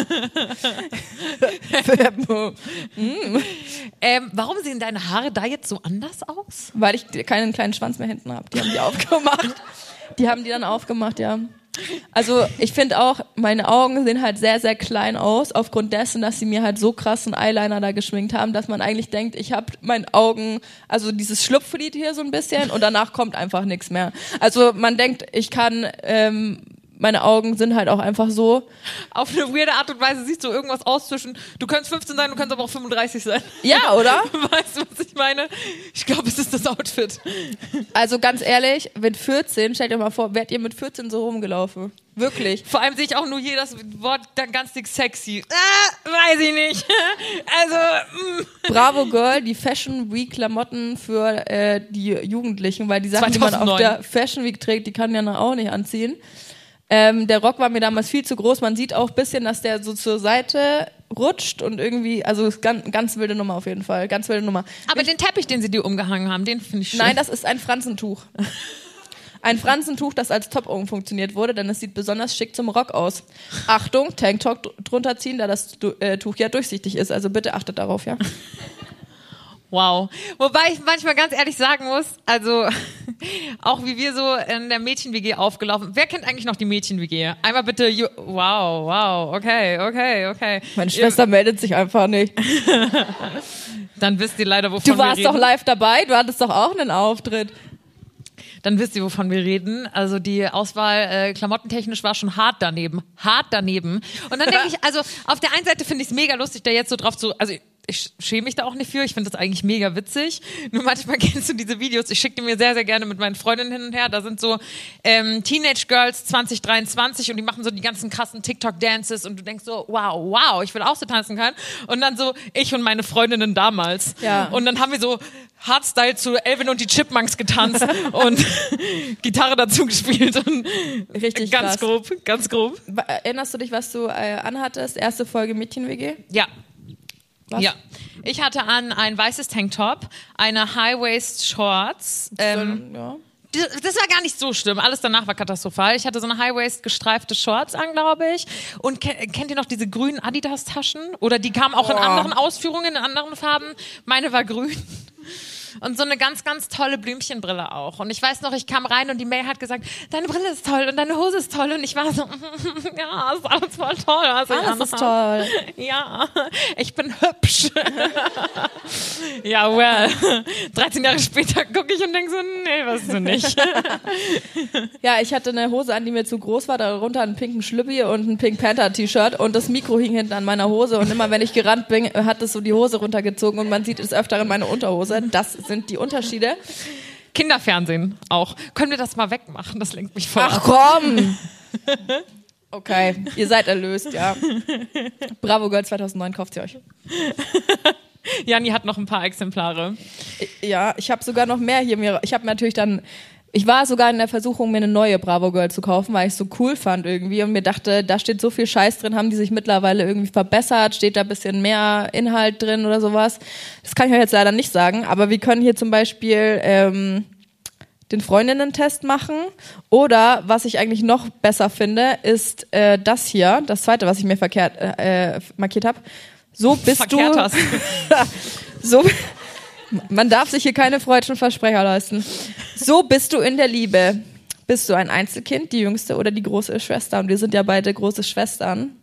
Warum sehen deine Haare da jetzt so anders aus? Weil ich keinen kleinen Schwanz mehr hinten habe. Die haben die aufgemacht. Die haben die dann aufgemacht, ja. Also ich finde auch, meine Augen sehen halt sehr, sehr klein aus, aufgrund dessen, dass sie mir halt so krassen Eyeliner da geschminkt haben, dass man eigentlich denkt, ich habe meinen Augen, also dieses Schlupflied hier so ein bisschen und danach kommt einfach nichts mehr. Also man denkt, ich kann, meine Augen sind halt auch einfach so. Auf eine weirde Art und Weise siehst du irgendwas aus zwischen, du könntest 15 sein, du kannst aber auch 35 sein. Ja, oder? Weißt du, was ich meine? Ich glaube, es ist das Outfit. Also ganz ehrlich, mit 14, stellt euch mal vor, wärt ihr mit 14 so rumgelaufen? Wirklich. Vor allem sehe ich auch nur hier das Wort dann ganz dick sexy. Weiß ich nicht. Also, Bravo Girl, die Fashion Week Klamotten für die Jugendlichen, weil die Sachen, 2009. Die man auf der Fashion Week trägt, die kann ja auch nicht anziehen. Der Rock war mir damals viel zu groß. Man sieht auch ein bisschen, dass der so zur Seite rutscht und irgendwie, also ganz wilde Nummer auf jeden Fall, ganz wilde Nummer. Aber den Teppich, den sie dir umgehangen haben, den finde ich schön. Nein, das ist ein Franzentuch. Ein Franzentuch, das als Top umfunktioniert wurde, denn es sieht besonders schick zum Rock aus. Achtung, Tanktop drunter ziehen, da das Tuch ja durchsichtig ist, also bitte achtet darauf, ja. Wow. Wobei ich manchmal ganz ehrlich sagen muss, also auch wie wir so in der Mädchen-WG aufgelaufen. Wer kennt eigentlich noch die Mädchen-WG? Einmal bitte, wow, okay. Meine Schwester meldet sich einfach nicht. Dann wisst ihr leider, wovon wir reden. Du warst doch live dabei, du hattest doch auch einen Auftritt. Dann wisst ihr, wovon wir reden. Also die Auswahl klamottentechnisch war schon hart daneben. Und dann denke ich, also auf der einen Seite finde ich es mega lustig, da jetzt so drauf zu, also ich schäme mich da auch nicht für, ich finde das eigentlich mega witzig. Nur manchmal kennst du diese Videos, ich schicke die mir sehr, sehr gerne mit meinen Freundinnen hin und her, da sind so Teenage Girls 2023 und die machen so die ganzen krassen TikTok-Dances und du denkst so, wow, ich will auch so tanzen können. Und dann so ich und meine Freundinnen damals. Ja. Und dann haben wir so Hardstyle zu Elvin und die Chipmunks getanzt und Gitarre dazu gespielt. Und richtig ganz krass. Ganz grob. Erinnerst du dich, was du anhattest? Erste Folge Mädchen-WG? Ja. Was? Ja, ich hatte an ein weißes Tanktop, eine High-Waist-Shorts. Ja. Das war gar nicht so schlimm. Alles danach war katastrophal. Ich hatte so eine High-Waist gestreifte Shorts an, glaube ich. Und kennt ihr noch diese grünen Adidas-Taschen? Oder die kamen auch in anderen Ausführungen, in anderen Farben. Meine war grün. Und so eine ganz, ganz tolle Blümchenbrille auch. Und ich weiß noch, ich kam rein und die Mail hat gesagt, deine Brille ist toll und deine Hose ist toll. Und ich war so, ja, ist alles voll toll. Alles ist toll. Ja, ich bin hübsch. Ja, well. 13 Jahre später gucke ich und denke so, nee, was du nicht. Ja, ich hatte eine Hose an, die mir zu groß war, darunter einen pinken Schlüppi und ein Pink Panther T-Shirt und das Mikro hing hinten an meiner Hose und immer wenn ich gerannt bin, hat es so die Hose runtergezogen und man sieht es öfter in meine Unterhose. Das sind die Unterschiede. Kinderfernsehen auch. Können wir das mal wegmachen? Das lenkt mich voll Ach ab. komm! Okay, ihr seid erlöst, ja. Bravo Girl 2009, kauft sie euch. Jani hat noch ein paar Exemplare. Ja, ich habe sogar noch mehr hier. Ich war sogar in der Versuchung, mir eine neue Bravo Girl zu kaufen, weil ich es so cool fand irgendwie und mir dachte, da steht so viel Scheiß drin, haben die sich mittlerweile irgendwie verbessert, steht da ein bisschen mehr Inhalt drin oder sowas. Das kann ich euch jetzt leider nicht sagen, aber wir können hier zum Beispiel den Freundinnen-Test machen oder was ich eigentlich noch besser finde, ist das hier, das zweite, was ich mir markiert habe. So bist verkehrt du... hast. So... Man darf sich hier keine freudschen Versprecher leisten. So bist du in der Liebe. Bist du ein Einzelkind, die jüngste oder die große Schwester? Und wir sind ja beide große Schwestern.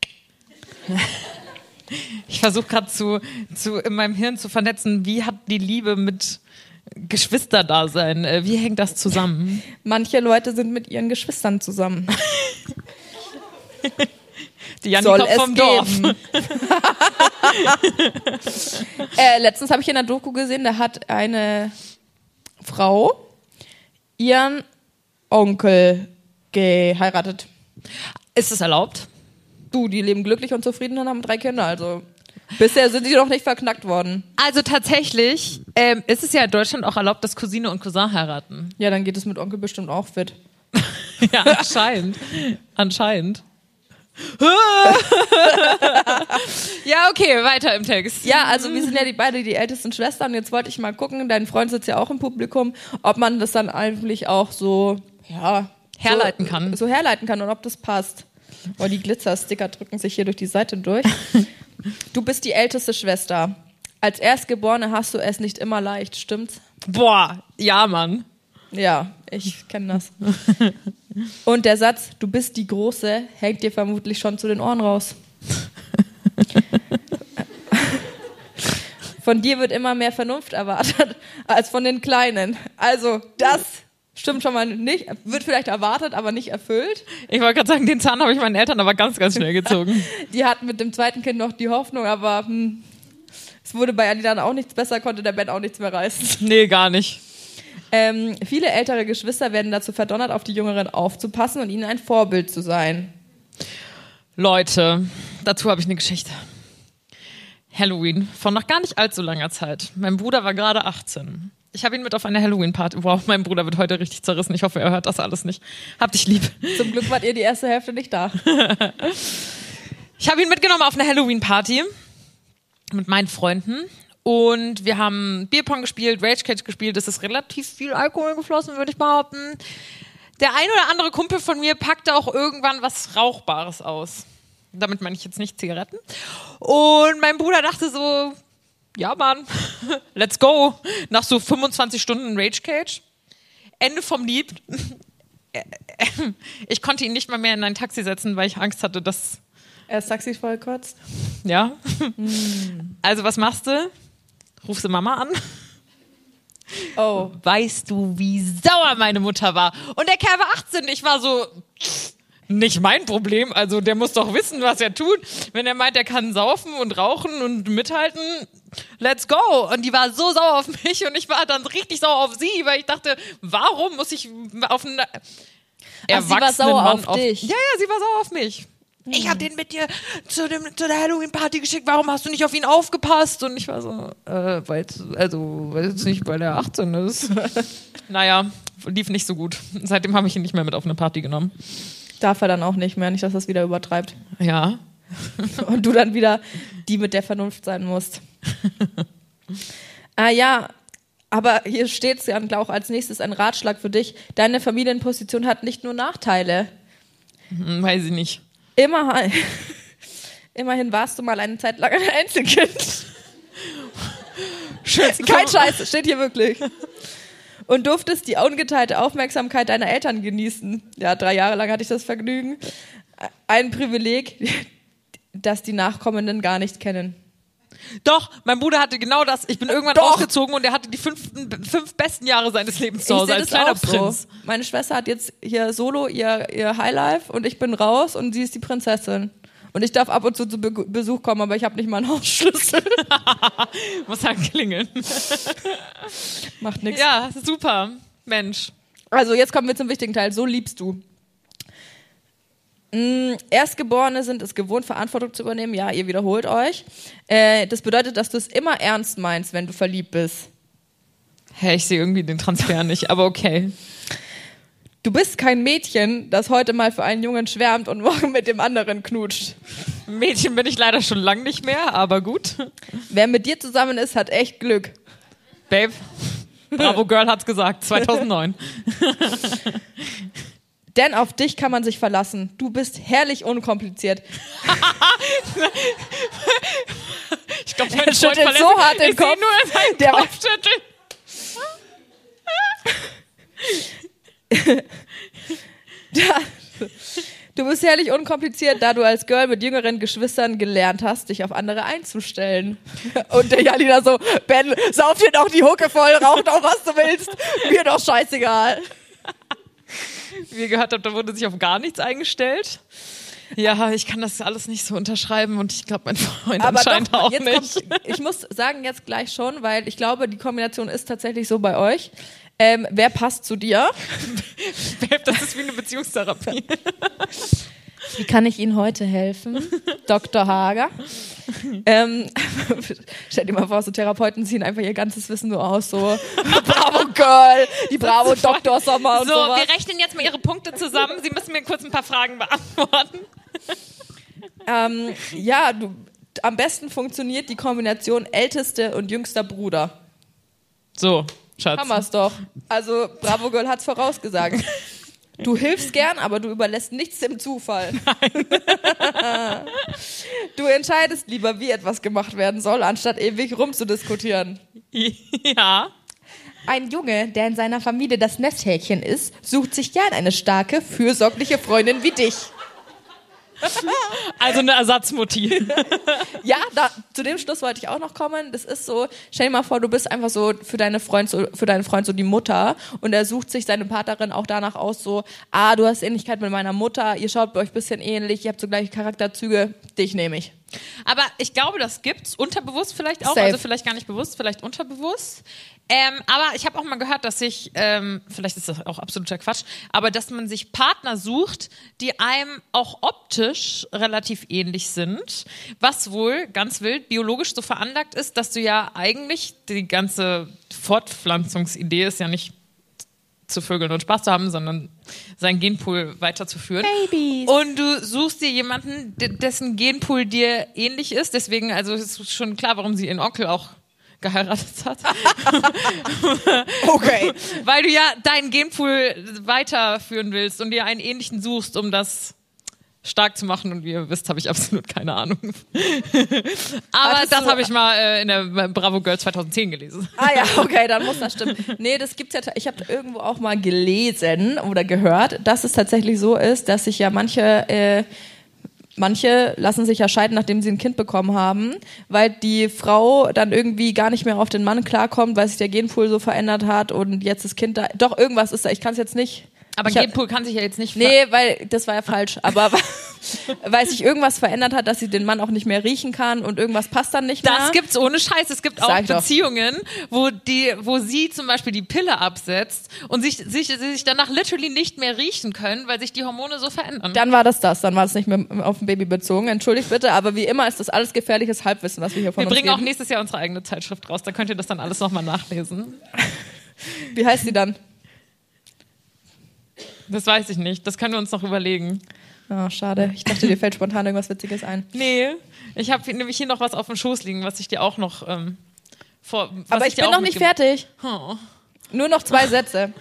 Ich versuche gerade in meinem Hirn zu vernetzen, wie hat die Liebe mit Geschwisterdasein, wie hängt das zusammen? Manche Leute sind mit ihren Geschwistern zusammen. Die Janni kommt vom Dorf. Letztens habe ich in der Doku gesehen, da hat eine Frau ihren Onkel geheiratet. Ist es erlaubt? Du, die leben glücklich und zufrieden und haben 3 Kinder, also. Bisher sind sie noch nicht verknackt worden. Also tatsächlich ist es ja in Deutschland auch erlaubt, dass Cousine und Cousin heiraten. Ja, dann geht es mit Onkel bestimmt auch fit. Ja, anscheinend. Ja, okay, weiter im Text. Ja, also wir sind ja beide die ältesten Schwestern. Jetzt wollte ich mal gucken, dein Freund sitzt ja auch im Publikum, ob man das dann eigentlich auch so, herleiten kann. So herleiten kann und ob das passt. Oh, die Glitzersticker drücken sich hier durch die Seite durch. Du bist die älteste Schwester. Als Erstgeborene hast du es nicht immer leicht, stimmt's? Boah, ja, Mann. Ja, ich kenne das. Und der Satz, du bist die Große, hängt dir vermutlich schon zu den Ohren raus. Von dir wird immer mehr Vernunft erwartet als von den Kleinen. Also das stimmt schon mal nicht, wird vielleicht erwartet, aber nicht erfüllt. Ich wollte gerade sagen, den Zahn habe ich meinen Eltern aber ganz, ganz schnell gezogen. Die hatten mit dem zweiten Kind noch die Hoffnung, aber es wurde bei Alina dann auch nichts besser, konnte der Ben auch nichts mehr reißen. Nee, gar nicht. Viele ältere Geschwister werden dazu verdonnert, auf die Jüngeren aufzupassen und ihnen ein Vorbild zu sein. Leute, dazu habe ich eine Geschichte. Halloween, von noch gar nicht allzu langer Zeit. Mein Bruder war gerade 18. Ich habe ihn mit auf eine Halloween-Party. Wow, mein Bruder wird heute richtig zerrissen. Ich hoffe, er hört das alles nicht. Hab dich lieb. Zum Glück wart ihr die erste Hälfte nicht da. Ich habe ihn mitgenommen auf eine Halloween-Party mit meinen Freunden. Und wir haben Bierpong gespielt, Rage Cage gespielt. Es ist relativ viel Alkohol geflossen, würde ich behaupten. Der ein oder andere Kumpel von mir packte auch irgendwann was Rauchbares aus. Damit meine ich jetzt nicht Zigaretten. Und mein Bruder dachte so, ja Mann, let's go. Nach so 25 Stunden Rage Cage. Ende vom Lied. Ich konnte ihn nicht mal mehr in ein Taxi setzen, weil ich Angst hatte, dass... Er das Taxi voll kotzt. Ja. Also was machst du? Rufst du Mama an? Oh. Weißt du, wie sauer meine Mutter war? Und der Kerl war 18. Ich war so... Nicht mein Problem, also der muss doch wissen, was er tut. Wenn er meint, er kann saufen und rauchen und mithalten, let's go. Und die war so sauer auf mich und ich war dann richtig sauer auf sie, weil ich dachte, warum muss ich auf einen erwachsenen sie war sauer Mann auf dich? Ja, sie war sauer auf mich. Ich habe den mit dir zu der Halloween-Party geschickt, warum hast du nicht auf ihn aufgepasst? Und ich war so, weiß jetzt nicht, weil er 18 ist. Naja, lief nicht so gut. Seitdem habe ich ihn nicht mehr mit auf eine Party genommen. Darf er dann auch nicht mehr, nicht, dass das wieder übertreibt. Ja. Und du dann wieder die mit der Vernunft sein musst. Ja, aber hier steht es ja auch als nächstes ein Ratschlag für dich. Deine Familienposition hat nicht nur Nachteile. Weiß ich nicht. Immerhin warst du mal eine Zeit lang ein Einzelkind. Schön. Kein Scheiß, steht hier wirklich. Und durftest die ungeteilte Aufmerksamkeit deiner Eltern genießen. Ja, 3 Jahre lang hatte ich das Vergnügen. Ein Privileg, das die Nachkommenden gar nicht kennen. Doch, mein Bruder hatte genau das. Ich bin irgendwann ausgezogen und er hatte die 5 besten Jahre seines Lebens zu Hause als kleiner Prinz. So. Meine Schwester hat jetzt hier solo ihr Highlife und ich bin raus und sie ist die Prinzessin. Und ich darf ab und zu Besuch kommen, aber ich habe nicht mal einen Hausschlüssel. Muss halt klingeln. Macht nichts. Ja, super. Mensch. Also jetzt kommen wir zum wichtigen Teil. So liebst du. Erstgeborene sind es gewohnt, Verantwortung zu übernehmen. Ja, ihr wiederholt euch. Das bedeutet, dass du es immer ernst meinst, wenn du verliebt bist. Hä, ich sehe irgendwie den Transfer nicht, aber okay. Du bist kein Mädchen, das heute mal für einen Jungen schwärmt und morgen mit dem anderen knutscht. Mädchen bin ich leider schon lang nicht mehr, aber gut. Wer mit dir zusammen ist, hat echt Glück. Babe, Bravo Girl hat's gesagt, 2009. Denn auf dich kann man sich verlassen. Du bist herrlich unkompliziert. Ich glaube, mein Er Freund schüttelt so hart den Kopf. Ich sehe nur seinen Der Kopf schütteln. Du bist herrlich unkompliziert, da du als Girl mit jüngeren Geschwistern gelernt hast, dich auf andere einzustellen. Und der Jalina so, Ben, sauf dir doch die Hucke voll, rauch doch, was du willst. Mir doch scheißegal. Wie ihr gehört habt, da wurde sich auf gar nichts eingestellt. Ja, ich kann das alles nicht so unterschreiben und ich glaube, mein Freund Aber anscheinend doch, auch jetzt nicht. Ich muss sagen, jetzt gleich schon, weil ich glaube, die Kombination ist tatsächlich so bei euch. Wer passt zu dir? Babe, das ist wie eine Beziehungstherapie. Wie kann ich Ihnen heute helfen? Dr. Hager. Stell dir mal vor, so Therapeuten ziehen einfach ihr ganzes Wissen so aus, so Bravo Girl, die Bravo Dr. Sommer und so, sowas. wir rechnen jetzt mal Ihre Punkte zusammen. Sie müssen mir kurz ein paar Fragen beantworten. Am besten funktioniert die Kombination älteste und jüngster Bruder. So, Schatz. Haben wir's doch. Also Bravo Girl hat's vorausgesagt. Du hilfst gern, aber du überlässt nichts dem Zufall. Nein. Du entscheidest lieber, wie etwas gemacht werden soll, anstatt ewig rumzudiskutieren. Ja. Ein Junge, der in seiner Familie das Nesthäkchen ist, sucht sich gern eine starke, fürsorgliche Freundin wie dich. Also eine Ersatzmutti. Ja, zu dem Schluss wollte ich auch noch kommen. Das ist so, stell dir mal vor, du bist einfach so für deinen Freund so die Mutter und er sucht sich seine Partnerin auch danach aus, so, du hast Ähnlichkeit mit meiner Mutter, ihr schaut bei euch ein bisschen ähnlich, ihr habt so gleiche Charakterzüge, dich nehme ich. Aber ich glaube, das gibt's unterbewusst vielleicht auch, Safe. also vielleicht gar nicht bewusst, vielleicht unterbewusst. Aber ich habe auch mal gehört, dass vielleicht ist das auch absoluter Quatsch, aber dass man sich Partner sucht, die einem auch optisch relativ ähnlich sind, was wohl ganz wild biologisch so veranlagt ist, dass du ja eigentlich die ganze Fortpflanzungsidee ist ja nicht zu vögeln und Spaß zu haben, sondern seinen Genpool weiterzuführen. Babys. Und du suchst dir jemanden, dessen Genpool dir ähnlich ist, deswegen, also es ist schon klar, warum sie ihren Onkel auch geheiratet hat. Okay. Weil du ja deinen Genpool weiterführen willst und dir einen ähnlichen suchst, um das stark zu machen. Und wie ihr wisst, habe ich absolut keine Ahnung. Aber das habe ich mal in der Bravo Girl 2010 gelesen. Ja, okay, dann muss das stimmen. Nee, das gibt's ja, ich habe irgendwo auch mal gelesen oder gehört, dass es tatsächlich so ist, dass sich ja manche lassen sich ja scheiden, nachdem sie ein Kind bekommen haben, weil die Frau dann irgendwie gar nicht mehr auf den Mann klarkommt, weil sich der Genpool so verändert hat und jetzt das Kind da, doch irgendwas ist da, ich kann es jetzt nicht. Aber Genpool kann sich ja jetzt nicht... Nee, weil das war ja falsch, aber weil sich irgendwas verändert hat, dass sie den Mann auch nicht mehr riechen kann und irgendwas passt dann nicht mehr. Das gibt's ohne Scheiß. Es gibt auch Beziehungen, wo sie zum Beispiel die Pille absetzt und sie sich danach literally nicht mehr riechen können, weil sich die Hormone so verändern. Dann war das. Dann war es nicht mehr auf ein Baby bezogen. Entschuldigt bitte, aber wie immer ist das alles gefährliches Halbwissen, was wir hier von uns Wir bringen geben. auch nächstes Jahr unsere eigene Zeitschrift raus. Da könnt ihr das dann alles nochmal nachlesen. Wie heißt die dann? Das weiß ich nicht. Das können wir uns noch überlegen. Oh, schade. Ich dachte, dir fällt spontan irgendwas Witziges ein. Nee, ich habe nämlich hier noch was auf dem Schoß liegen, was ich dir auch noch Aber ich bin noch nicht fertig. Oh. Nur noch 2 Sätze.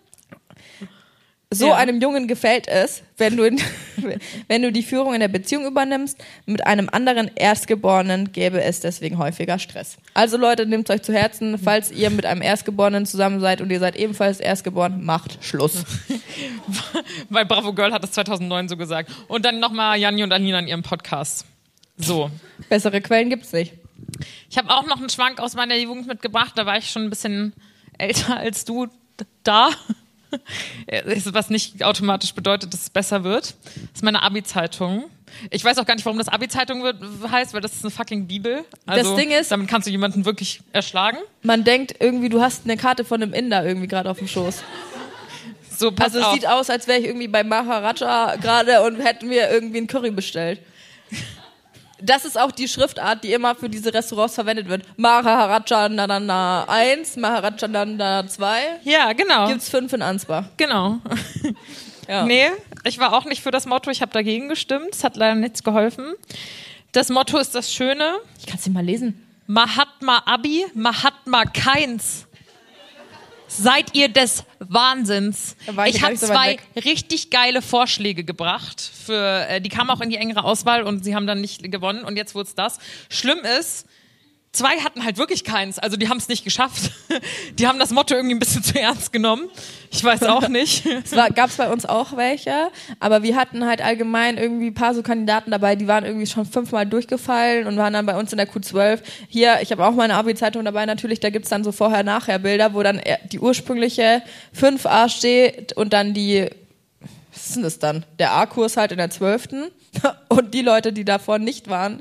So einem Jungen gefällt es, wenn du die Führung in der Beziehung übernimmst. Mit einem anderen Erstgeborenen gäbe es deswegen häufiger Stress. Also Leute, nehmt euch zu Herzen, falls ihr mit einem Erstgeborenen zusammen seid und ihr seid ebenfalls erstgeboren, macht Schluss. Weil Bravo Girl hat das 2009 so gesagt. Und dann nochmal Janni und Alina in ihrem Podcast. So. Bessere Quellen gibt's nicht. Ich habe auch noch einen Schwank aus meiner Jugend mitgebracht. Da war ich schon ein bisschen älter als du da. Was nicht automatisch bedeutet, dass es besser wird. Das ist meine Abi-Zeitung. Ich weiß auch gar nicht, warum das Abi-Zeitung heißt, weil das ist eine fucking Bibel. Also, das Ding ist, damit kannst du jemanden wirklich erschlagen. Man denkt irgendwie, du hast eine Karte von einem Inder irgendwie gerade auf dem Schoß. So, pass also auf. Es sieht aus, als wäre ich irgendwie bei Maharaja gerade und hätten wir irgendwie einen Curry bestellt. Das ist auch die Schriftart, die immer für diese Restaurants verwendet wird. Maharaja 1, Maharaja 2. Ja, genau. Gibt's 5 in Ansbach. Genau. Ja. Nee, ich war auch nicht für das Motto. Ich habe dagegen gestimmt. Es hat leider nichts geholfen. Das Motto ist das Schöne. Ich kann es nicht mal lesen. Mahatma Abi, Mahatma Keins. Seid ihr des Wahnsinns? Ich habe so 2 richtig geile Vorschläge gebracht. Die kamen auch in die engere Auswahl und sie haben dann nicht gewonnen. Und jetzt wurde es das. Schlimm ist, 2 hatten halt wirklich keins. Also die haben es nicht geschafft. Die haben das Motto irgendwie ein bisschen zu ernst genommen. Ich weiß auch nicht. Gab's bei uns auch welche, aber wir hatten halt allgemein irgendwie ein paar so Kandidaten dabei, die waren irgendwie schon 5-mal durchgefallen und waren dann bei uns in der Q12. Hier, ich habe auch meine Abi-Zeitung dabei natürlich, da gibt's dann so Vorher-Nachher-Bilder, wo dann die ursprüngliche 5a steht und dann was ist denn das dann? Der A-Kurs halt in der 12. Und die Leute, die davor nicht waren,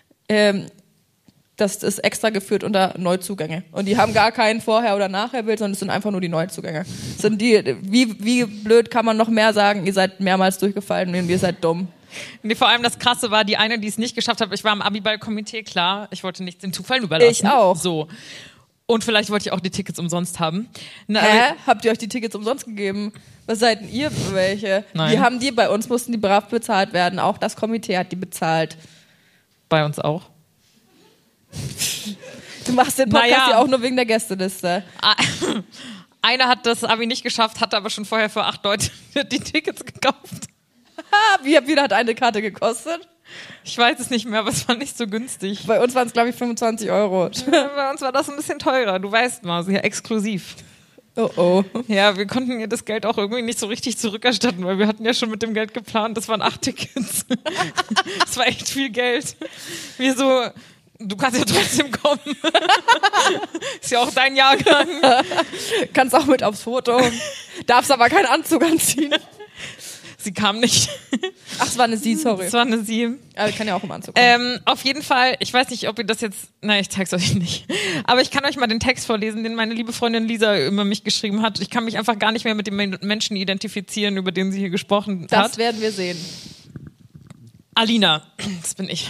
das ist extra geführt unter Neuzugänge. Und die haben gar kein Vorher- oder Nachher-Bild, sondern es sind einfach nur die Neuzugänge. Wie blöd kann man noch mehr sagen, ihr seid mehrmals durchgefallen und ihr seid dumm. Nee, vor allem das Krasse war, die eine, die es nicht geschafft hat, ich war im Abiball-Komitee, klar, ich wollte nichts dem Zufall überlassen. Ich auch. So. Und vielleicht wollte ich auch die Tickets umsonst haben. Habt ihr euch die Tickets umsonst gegeben? Was seid denn ihr für welche? Nein. Die haben bei uns mussten die brav bezahlt werden. Auch das Komitee hat die bezahlt. Bei uns auch. Du machst den Podcast ja auch nur wegen der Gästeliste. Einer hat das Abi nicht geschafft, hatte aber schon vorher für 8 Leute die Tickets gekauft. Wie hat eine Karte gekostet? Ich weiß es nicht mehr, aber es war nicht so günstig. Bei uns waren es, glaube ich, 25 Euro. Bei uns war das ein bisschen teurer, du weißt mal, sehr exklusiv. Oh. Ja, wir konnten ihr das Geld auch irgendwie nicht so richtig zurückerstatten, weil wir hatten ja schon mit dem Geld geplant, das waren 8 Tickets. Das war echt viel Geld. Wir so, du kannst ja trotzdem kommen. Ist ja auch dein Jahrgang. Kannst auch mit aufs Foto. Darfst aber keinen Anzug anziehen. Sie kam nicht. Ach, es war eine Sie, sorry. Es war eine Sie. Aber ich kann ja auch im Anzug kommen. Auf jeden Fall, ich weiß nicht, ob ihr das jetzt, nein, ich zeig's euch nicht. Aber ich kann euch mal den Text vorlesen, den meine liebe Freundin Lisa über mich geschrieben hat. Ich kann mich einfach gar nicht mehr mit dem Menschen identifizieren, über den sie hier gesprochen hat. Das werden wir sehen. Alina, das bin ich.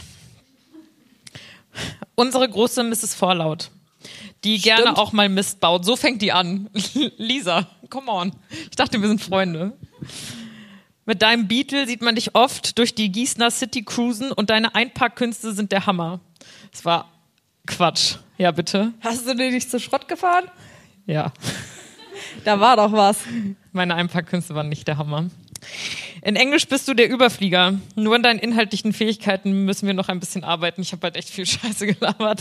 Unsere große Mrs. Vorlaut, die gerne auch mal Mist baut. So fängt die an. Lisa, come on. Ich dachte, wir sind Freunde. Mit deinem Beetle sieht man dich oft durch die Gießener City cruisen und deine Einparkkünste sind der Hammer. Das war Quatsch. Ja, bitte. Hast du den nicht zu Schrott gefahren? Ja. Da war doch was. Meine Einparkkünste waren nicht der Hammer. In Englisch bist du der Überflieger. Nur an deinen inhaltlichen Fähigkeiten müssen wir noch ein bisschen arbeiten. Ich habe halt echt viel Scheiße gelabert.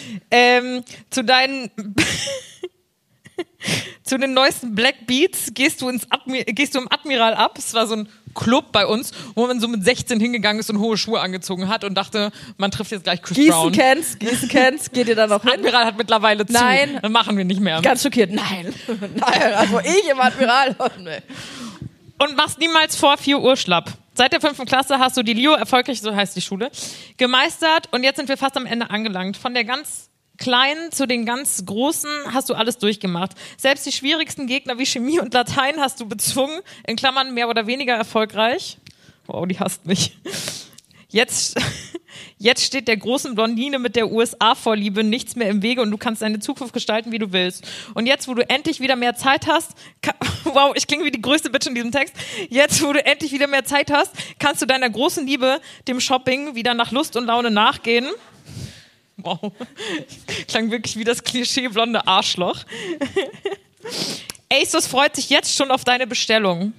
Zu den neuesten Black Beats gehst du im Admiral ab. Es war so ein Club bei uns, wo man so mit 16 hingegangen ist und hohe Schuhe angezogen hat und dachte, man trifft jetzt gleich Chris Brown. Gießen kennst, geht ihr da noch hin? Admiral hat mittlerweile zu. Nein. Dann machen wir nicht mehr. Ganz schockiert, nein. Also ich im Admiral. Nee. Und machst niemals vor 4 Uhr schlapp. Seit der 5. Klasse hast du die LIO erfolgreich, so heißt die Schule, gemeistert und jetzt sind wir fast am Ende angelangt. Von der ganz Kleinen zu den ganz Großen hast du alles durchgemacht. Selbst die schwierigsten Gegner wie Chemie und Latein hast du bezwungen, in Klammern mehr oder weniger erfolgreich. Wow, die hasst mich. Jetzt steht der großen Blondine mit der USA-Vorliebe nichts mehr im Wege und du kannst deine Zukunft gestalten, wie du willst. Und jetzt, wo du endlich wieder mehr Zeit hast, wow, ich klinge wie die größte Bitch in diesem Text. Jetzt, wo du endlich wieder mehr Zeit hast, kannst du deiner großen Liebe, dem Shopping, wieder nach Lust und Laune nachgehen. Wow, klang wirklich wie das Klischee blonde Arschloch. ASOS freut sich jetzt schon auf deine Bestellung.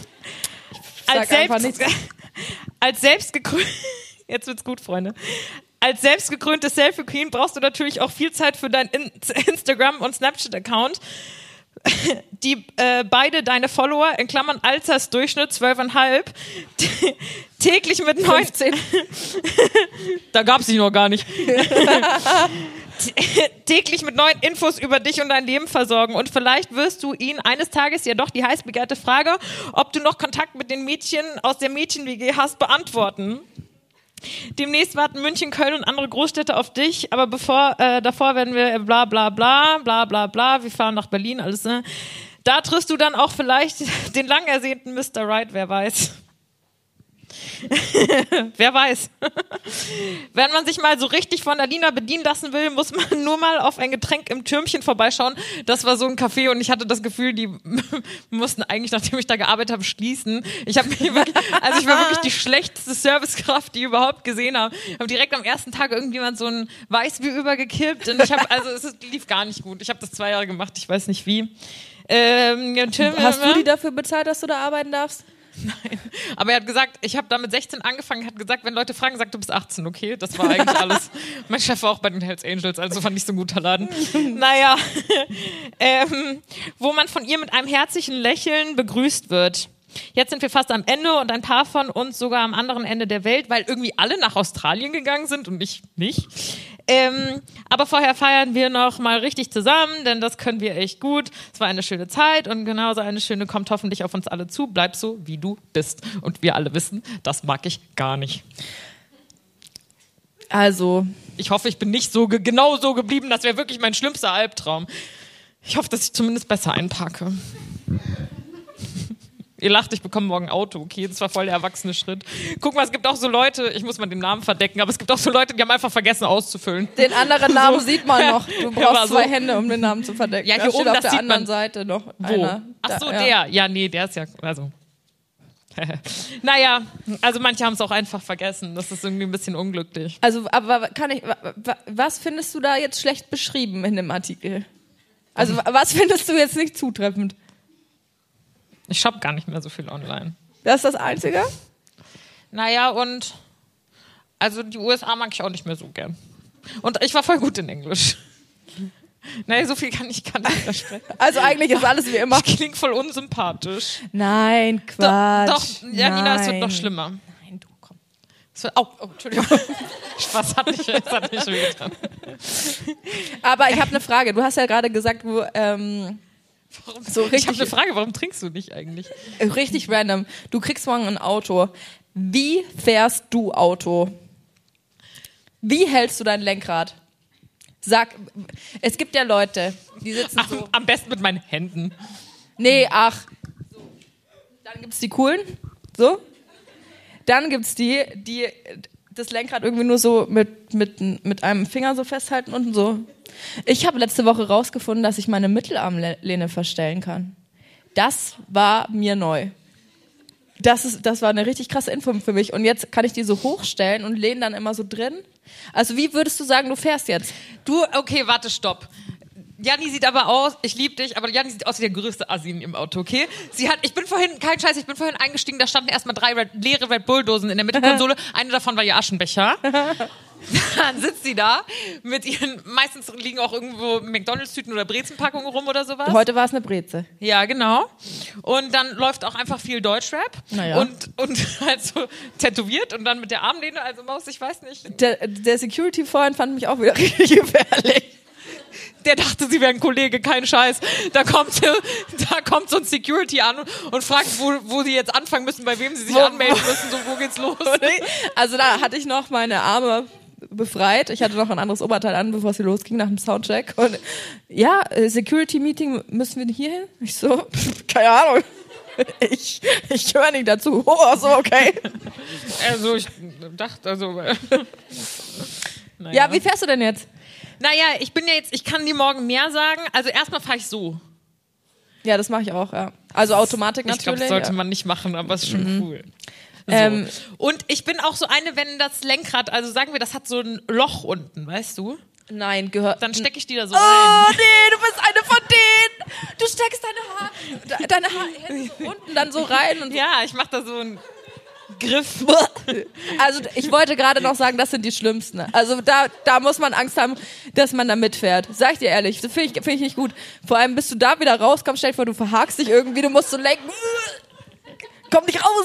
Jetzt wird's gut, Freunde. Als selbstgekrönte Selfie-Queen brauchst du natürlich auch viel Zeit für deinen Instagram- und Snapchat-Account, die beide deine Follower, in Klammern Altersdurchschnitt 12,5, täglich mit 19... Da gab's dich noch gar nicht. Täglich mit neuen Infos über dich und dein Leben versorgen. Und vielleicht wirst du ihn eines Tages ja doch die heiß begehrte Frage, ob du noch Kontakt mit den Mädchen aus der Mädchen-WG hast, beantworten. Demnächst warten München, Köln und andere Großstädte auf dich, aber davor werden wir bla bla bla, bla bla bla, wir fahren nach Berlin, alles, ne? Da triffst du dann auch vielleicht den lang ersehnten Mr. Right, wer weiß. Wer weiß. Wenn man sich mal so richtig von Alina bedienen lassen will, muss man nur mal auf ein Getränk im Türmchen vorbeischauen. Das war so ein Café und ich hatte das Gefühl, die mussten eigentlich, nachdem ich da gearbeitet habe, schließen. Ich war wirklich die schlechteste Servicekraft, die ich überhaupt gesehen habe. Ich habe direkt am ersten Tag irgendjemand so ein Weißbier übergekippt und es lief gar nicht gut. Ich habe das 2 Jahre gemacht, ich weiß nicht wie. Hast du die dafür bezahlt, dass du da arbeiten darfst? Nein, aber er hat gesagt, ich habe da mit 16 angefangen, hat gesagt, wenn Leute fragen, sag du bist 18, okay? Das war eigentlich alles. Mein Chef war auch bei den Hells Angels, also fand ich so ein guter Laden. Naja, wo man von ihr mit einem herzlichen Lächeln begrüßt wird. Jetzt sind wir fast am Ende und ein paar von uns sogar am anderen Ende der Welt, weil irgendwie alle nach Australien gegangen sind und ich nicht. Aber vorher feiern wir noch mal richtig zusammen, denn das können wir echt gut. Es war eine schöne Zeit und genauso eine schöne kommt hoffentlich auf uns alle zu. Bleib so, wie du bist. Und wir alle wissen, das mag ich gar nicht. Also, ich hoffe, ich bin nicht genau so geblieben. Das wäre wirklich mein schlimmster Albtraum. Ich hoffe, dass ich zumindest besser einparke. Ihr lacht, ich bekomme morgen ein Auto, okay? Das war voll der erwachsene Schritt. Guck mal, es gibt auch so Leute, ich muss mal den Namen verdecken, aber es gibt auch so Leute, die haben einfach vergessen auszufüllen. Den anderen Namen sieht man noch. Du brauchst so. 2 Hände, um den Namen zu verdecken. Ja, hier steht oben, auf das der sieht anderen man. Seite noch Wo? einer. Ach so, Da, der. Ja, nee, der ist ja, also. Naja, also manche haben es auch einfach vergessen. Das ist irgendwie ein bisschen unglücklich. Also, aber was findest du da jetzt schlecht beschrieben in dem Artikel? Also, was findest du jetzt nicht zutreffend? Ich shoppe gar nicht mehr so viel online. Das ist das Einzige? Naja, und also die USA mag ich auch nicht mehr so gern. Und ich war voll gut in Englisch. Naja, so viel kann ich widersprechen. Also eigentlich ist alles wie immer. Ich klinge voll unsympathisch. Nein, Quatsch. Doch, Janina, es wird noch schlimmer. Nein, du, komm. Es wird, oh, Entschuldigung. Spaß, hat nicht wehgetan. Aber ich habe eine Frage. Du hast ja gerade gesagt, du so Ich richtig, habe eine Frage, warum trinkst du nicht eigentlich? richtig random. Du kriegst morgen ein Auto. Wie fährst du Auto? Wie hältst du dein Lenkrad? Sag, es gibt ja Leute, die sitzen so. Am besten mit meinen Händen. Nee, ach. So. Dann gibt's die coolen. So. Dann gibt's die das Lenkrad irgendwie nur so mit einem Finger so festhalten und so. Ich habe letzte Woche rausgefunden, dass ich meine Mittelarmlehne verstellen kann. Das war mir neu. Das war eine richtig krasse Info für mich. Und jetzt kann ich die so hochstellen und lehne dann immer so drin. Also wie würdest du sagen, du fährst jetzt? Du, okay, warte, stopp. Janni sieht aber aus, ich liebe dich, aber Janni sieht aus wie der größte Assi im Auto, okay? Ich bin vorhin eingestiegen, da standen erstmal 3 leere Red Bull-Dosen in der Mittelkonsole. Eine davon war ihr Aschenbecher. Dann sitzt sie da mit ihren, meistens liegen auch irgendwo McDonalds-Tüten oder Brezenpackungen rum oder sowas. Heute war es eine Breze. Ja, genau. Und dann läuft auch einfach viel Deutschrap. Naja. Und halt so tätowiert und dann mit der Armlehne, also Maus, ich weiß nicht. Der Security vorhin fand mich auch wieder richtig gefährlich. Der dachte, sie wäre ein Kollege, kein Scheiß. Da kommt so ein Security an und fragt, wo sie jetzt anfangen müssen, bei wem sie sich anmelden müssen, so, wo geht's los? Also da hatte ich noch meine Arme befreit. Ich hatte noch ein anderes Oberteil an, bevor es hier losging, nach dem Soundcheck. Und ja, Security-Meeting, müssen wir hier hin? Ich so, keine Ahnung. Ich höre nicht dazu. Oh, so, okay. Also ich dachte, naja. Ja, wie fährst du denn jetzt? Naja, ich kann dir morgen mehr sagen. Also erstmal fahre ich so. Ja, das mache ich auch, ja. Also Automatik natürlich. Ich glaube, das sollte man nicht machen, aber es ist schon cool. So. Und ich bin auch so eine, wenn das Lenkrad, also sagen wir, das hat so ein Loch unten, weißt du? Nein, gehört. Dann stecke ich die da so rein. Oh, nee, du bist eine von denen. Du steckst deine Hände unten dann so rein. Und ja, ich mache da so einen Griff. Also ich wollte gerade noch sagen, das sind die Schlimmsten. Also da muss man Angst haben, dass man da mitfährt. Sag ich dir ehrlich, das finde ich nicht gut. Vor allem, bis du da wieder rauskommst, stell dir vor, du verhakst dich irgendwie, du musst so lenken. Komm nicht raus!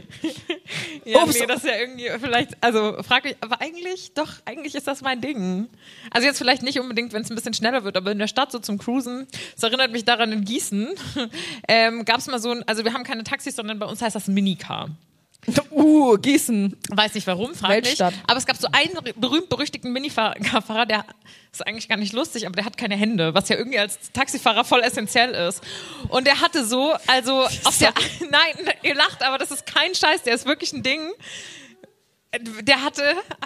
Ja, nee, das ist ja irgendwie vielleicht, also frag mich, aber eigentlich ist das mein Ding. Also jetzt vielleicht nicht unbedingt, wenn es ein bisschen schneller wird, aber in der Stadt so zum Cruisen, das erinnert mich daran, in Gießen gab es mal so ein, also wir haben keine Taxis, sondern bei uns heißt das ein Minicar. Gießen. Weiß nicht warum, frag mich. Aber es gab so einen berühmt-berüchtigten Minicar-Fahrer, der ist eigentlich gar nicht lustig, aber der hat keine Hände, was ja irgendwie als Taxifahrer voll essentiell ist. Und der hatte so, also auf der, nein, ihr lacht, aber das ist kein Scheiß, der ist wirklich ein Ding. Der hatte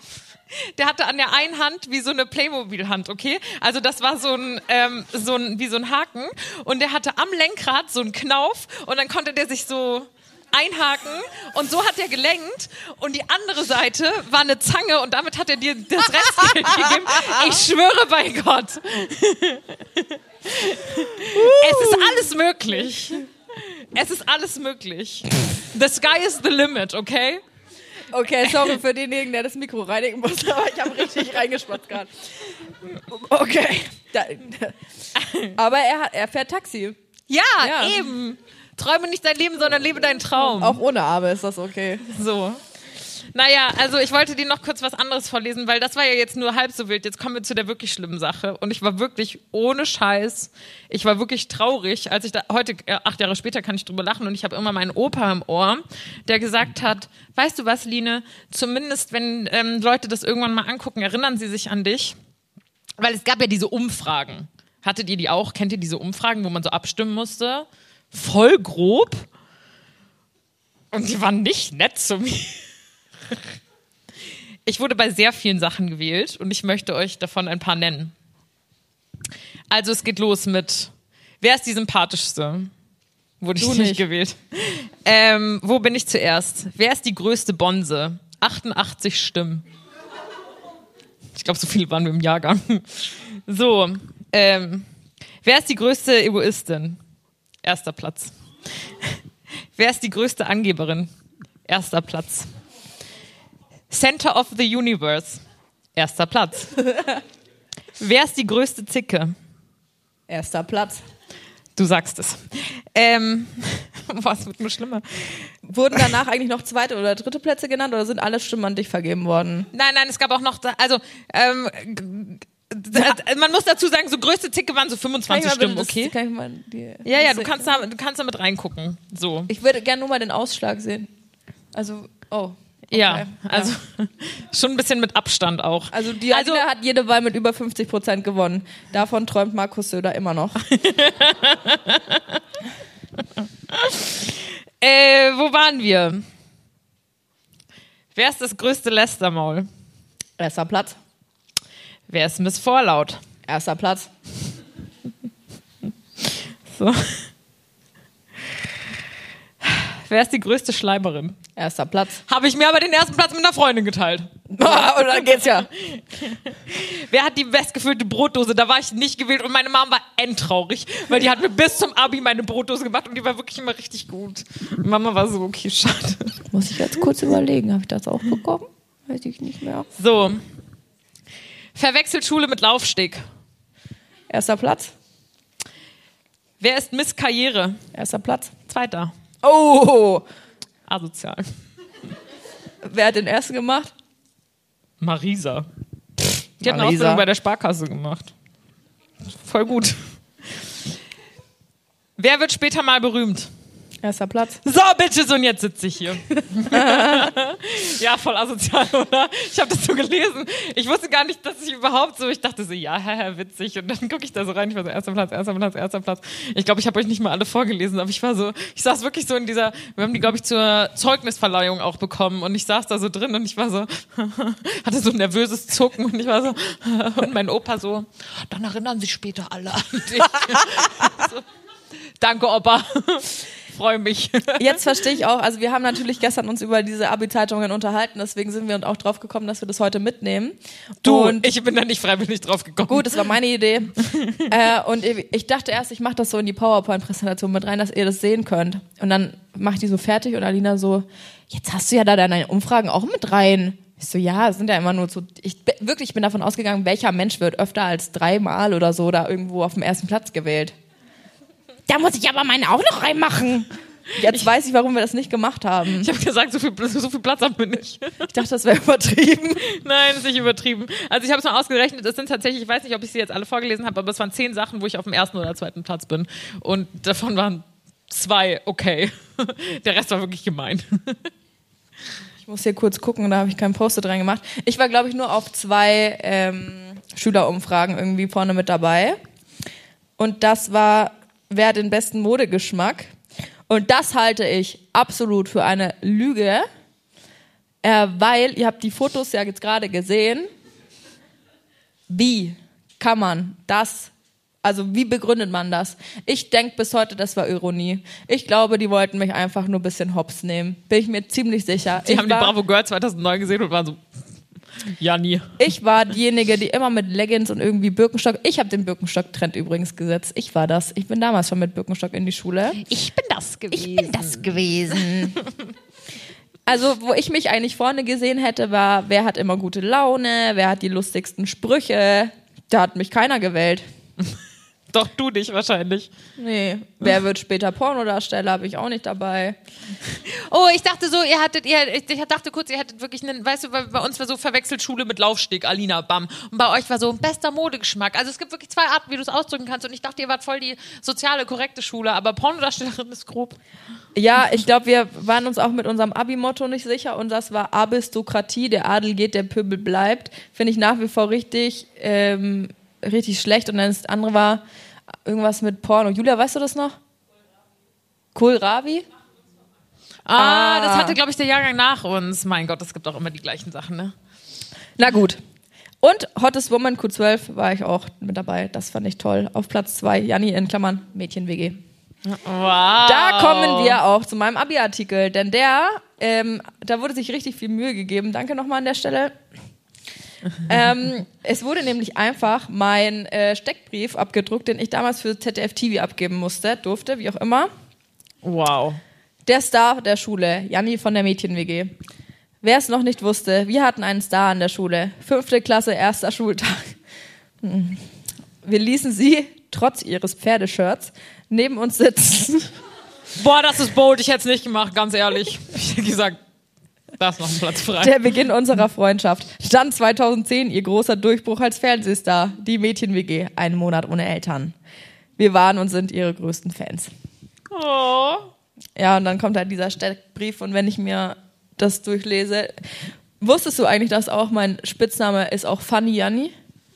an der einen Hand wie so eine Playmobil-Hand, okay? Also das war wie so ein Haken und der hatte am Lenkrad so einen Knauf und dann konnte der sich so einhaken und so hat er gelenkt und die andere Seite war eine Zange und damit hat er dir das Restgeld gegeben. Ich schwöre bei Gott. Es ist alles möglich. Es ist alles möglich. The sky is the limit, okay? Okay, sorry für denjenigen, der das Mikro reinigen muss, aber ich habe richtig reingespatzt gerade. Okay. Aber er fährt Taxi. Ja, eben. Träume nicht dein Leben, sondern lebe deinen Traum. Auch ohne Arme ist das okay. So. Naja, also ich wollte dir noch kurz was anderes vorlesen, weil das war ja jetzt nur halb so wild. Jetzt kommen wir zu der wirklich schlimmen Sache. Und ich war wirklich ohne Scheiß, ich war wirklich traurig, als ich da, heute, 8 Jahre später kann ich drüber lachen und ich habe immer meinen Opa im Ohr, der gesagt hat, weißt du was, Line, zumindest wenn Leute das irgendwann mal angucken, erinnern sie sich an dich. Weil es gab ja diese Umfragen. Hattet ihr die auch? Kennt ihr diese Umfragen, wo man so abstimmen musste? Voll grob. Und die waren nicht nett zu mir. Ich wurde bei sehr vielen Sachen gewählt und ich möchte euch davon ein paar nennen. Also es geht los mit, wer ist die sympathischste? Wurde ich nicht gewählt. Wo bin ich zuerst? Wer ist die größte Bonse? 88 Stimmen. Ich glaube, so viele waren wir im Jahrgang. So, wer ist die größte Egoistin? 1. Platz. Wer ist die größte Angeberin? 1. Platz. Center of the Universe. 1. Platz. Wer ist die größte Zicke? 1. Platz. Du sagst es. Was wird nur schlimmer? Wurden danach eigentlich noch 2. oder 3. Plätze genannt oder sind alle Stimmen an dich vergeben worden? Nein, es gab auch noch, also man muss dazu sagen, so größte Zicke waren so 25 Stimmen, okay? Ja, du kannst da mit reingucken. So. Ich würde gerne nur mal den Ausschlag sehen. Also, okay. Ja, also schon ein bisschen mit Abstand auch. Also die Alina hat jede Wahl mit über 50% gewonnen. Davon träumt Markus Söder immer noch. Wo waren wir? Wer ist das größte Lästermaul? 1. Platz. Wer ist Miss Vorlaut? 1. Platz. So. Wer ist die größte Schleimerin? 1. Platz. Habe ich mir aber den 1. Platz mit einer Freundin geteilt. Und dann geht's ja. Wer hat die bestgefüllte Brotdose? Da war ich nicht gewählt und meine Mom war endtraurig, weil die hat mir bis zum Abi meine Brotdose gemacht und die war wirklich immer richtig gut. Mama war so, okay, schade. Muss ich jetzt kurz überlegen, habe ich das auch bekommen? Weiß ich nicht mehr. So. Verwechselt Schule mit Laufsteg. 1. Platz. Wer ist Miss Karriere? 1. Platz. 2. Oh! Asozial. Wer hat den ersten gemacht? Marisa. Die hat eine Ausbildung bei der Sparkasse gemacht. Voll gut. Wer wird später mal berühmt? 1. Platz. So, Bitches, und jetzt sitze ich hier. Ja, voll asozial, oder? Ich habe das so gelesen. Ich wusste gar nicht, dass ich überhaupt so, ich dachte so, ja, witzig. Und dann gucke ich da so rein, ich war so, 1. Platz, 1. Platz, 1. Platz. Ich glaube, ich habe euch nicht mal alle vorgelesen, aber ich saß wirklich so in dieser, wir haben die, glaube ich, zur Zeugnisverleihung auch bekommen und ich saß da so drin und ich war so, hatte so ein nervöses Zucken und ich war so, und mein Opa so, dann erinnern sich später alle an dich. So, danke, Opa. Freue mich. Jetzt verstehe ich auch, also wir haben natürlich gestern uns über diese Abi-Zeitungen unterhalten, deswegen sind wir auch drauf gekommen, dass wir das heute mitnehmen. Und ich bin da nicht freiwillig drauf gekommen. Gut, das war meine Idee. Und ich dachte erst, ich mache das so in die PowerPoint-Präsentation mit rein, dass ihr das sehen könnt. Und dann mache ich die so fertig und Alina so, jetzt hast du ja da deine Umfragen auch mit rein. Ich so, ja, es sind ja immer nur so, ich bin davon ausgegangen, welcher Mensch wird öfter als 3 Mal oder so da irgendwo auf dem 1. Platz gewählt. Da muss ich aber meine auch noch reinmachen. Jetzt weiß ich, warum wir das nicht gemacht haben. Ich habe gesagt, so viel Platz haben wir nicht. Ich dachte, das wäre übertrieben. Nein, das ist nicht übertrieben. Also ich habe es mal ausgerechnet, es sind tatsächlich, ich weiß nicht, ob ich sie jetzt alle vorgelesen habe, aber es waren 10 Sachen, wo ich auf dem 1. oder 2. Platz bin. Und davon waren 2 okay. Der Rest war wirklich gemein. Ich muss hier kurz gucken, da habe ich kein Post-it rein gemacht. Ich war, glaube ich, nur auf 2 Schülerumfragen irgendwie vorne mit dabei. Und das war, wer hat den besten Modegeschmack? Und das halte ich absolut für eine Lüge, weil, ihr habt die Fotos ja jetzt gerade gesehen, wie kann man das, also wie begründet man das? Ich denke bis heute, das war Ironie. Ich glaube, die wollten mich einfach nur ein bisschen hops nehmen. Bin ich mir ziemlich sicher. Die haben die Bravo Girl 2009 gesehen und waren so, ja, nie. Ich war diejenige, die immer mit Leggings und irgendwie Birkenstock, ich habe den Birkenstock-Trend übrigens gesetzt. Ich war das. Ich bin damals schon mit Birkenstock in die Schule. Ich bin das gewesen. Also, wo ich mich eigentlich vorne gesehen hätte, war, wer hat immer gute Laune, wer hat die lustigsten Sprüche. Da hat mich keiner gewählt. Doch, du dich wahrscheinlich. Nee, wer wird später Pornodarsteller, habe ich auch nicht dabei. Oh, ich dachte so, ich dachte kurz, ihr hättet wirklich einen, weißt du, bei uns war so verwechselt Schule mit Laufsteg, Alina, bam. Und bei euch war so bester Modegeschmack. Also es gibt wirklich 2 Arten, wie du es ausdrücken kannst. Und ich dachte, ihr wart voll die soziale, korrekte Schule, aber Pornodarstellerin ist grob. Ja, ich glaube, wir waren uns auch mit unserem Abi-Motto nicht sicher und das war Aristokratie, der Adel geht, der Pöbel bleibt. Finde ich nach wie vor richtig schlecht. Und dann das andere war irgendwas mit Porno. Julia, weißt du das noch? Kohlrabi? Das hatte, glaube ich, der Jahrgang nach uns. Mein Gott, es gibt auch immer die gleichen Sachen, ne? Na gut. Und Hottest Woman Q12 war ich auch mit dabei. Das fand ich toll. Auf Platz 2, Janni in Klammern, Mädchen-WG. Wow. Da kommen wir auch zu meinem Abi-Artikel, denn da wurde sich richtig viel Mühe gegeben. Danke nochmal an der Stelle. Es wurde nämlich einfach mein Steckbrief abgedruckt, den ich damals für ZDF-TV abgeben durfte, wie auch immer. Wow. Der Star der Schule, Janni von der Mädchen-WG. Wer es noch nicht wusste, wir hatten einen Star an der Schule. 5. Klasse, 1. Schultag. Wir ließen sie, trotz ihres Pferdeshirts, neben uns sitzen. Boah, das ist bold, ich hätte es nicht gemacht, ganz ehrlich. Ich hätte gesagt, da ist noch ein Platz frei. Der Beginn unserer Freundschaft. Dann 2010 ihr großer Durchbruch als Fernsehstar. Die Mädchen-WG, einen Monat ohne Eltern. Wir waren und sind ihre größten Fans. Oh. Ja, und dann kommt halt dieser Steckbrief und wenn ich mir das durchlese. Wusstest du eigentlich, dass auch mein Spitzname ist auch Funny Janni?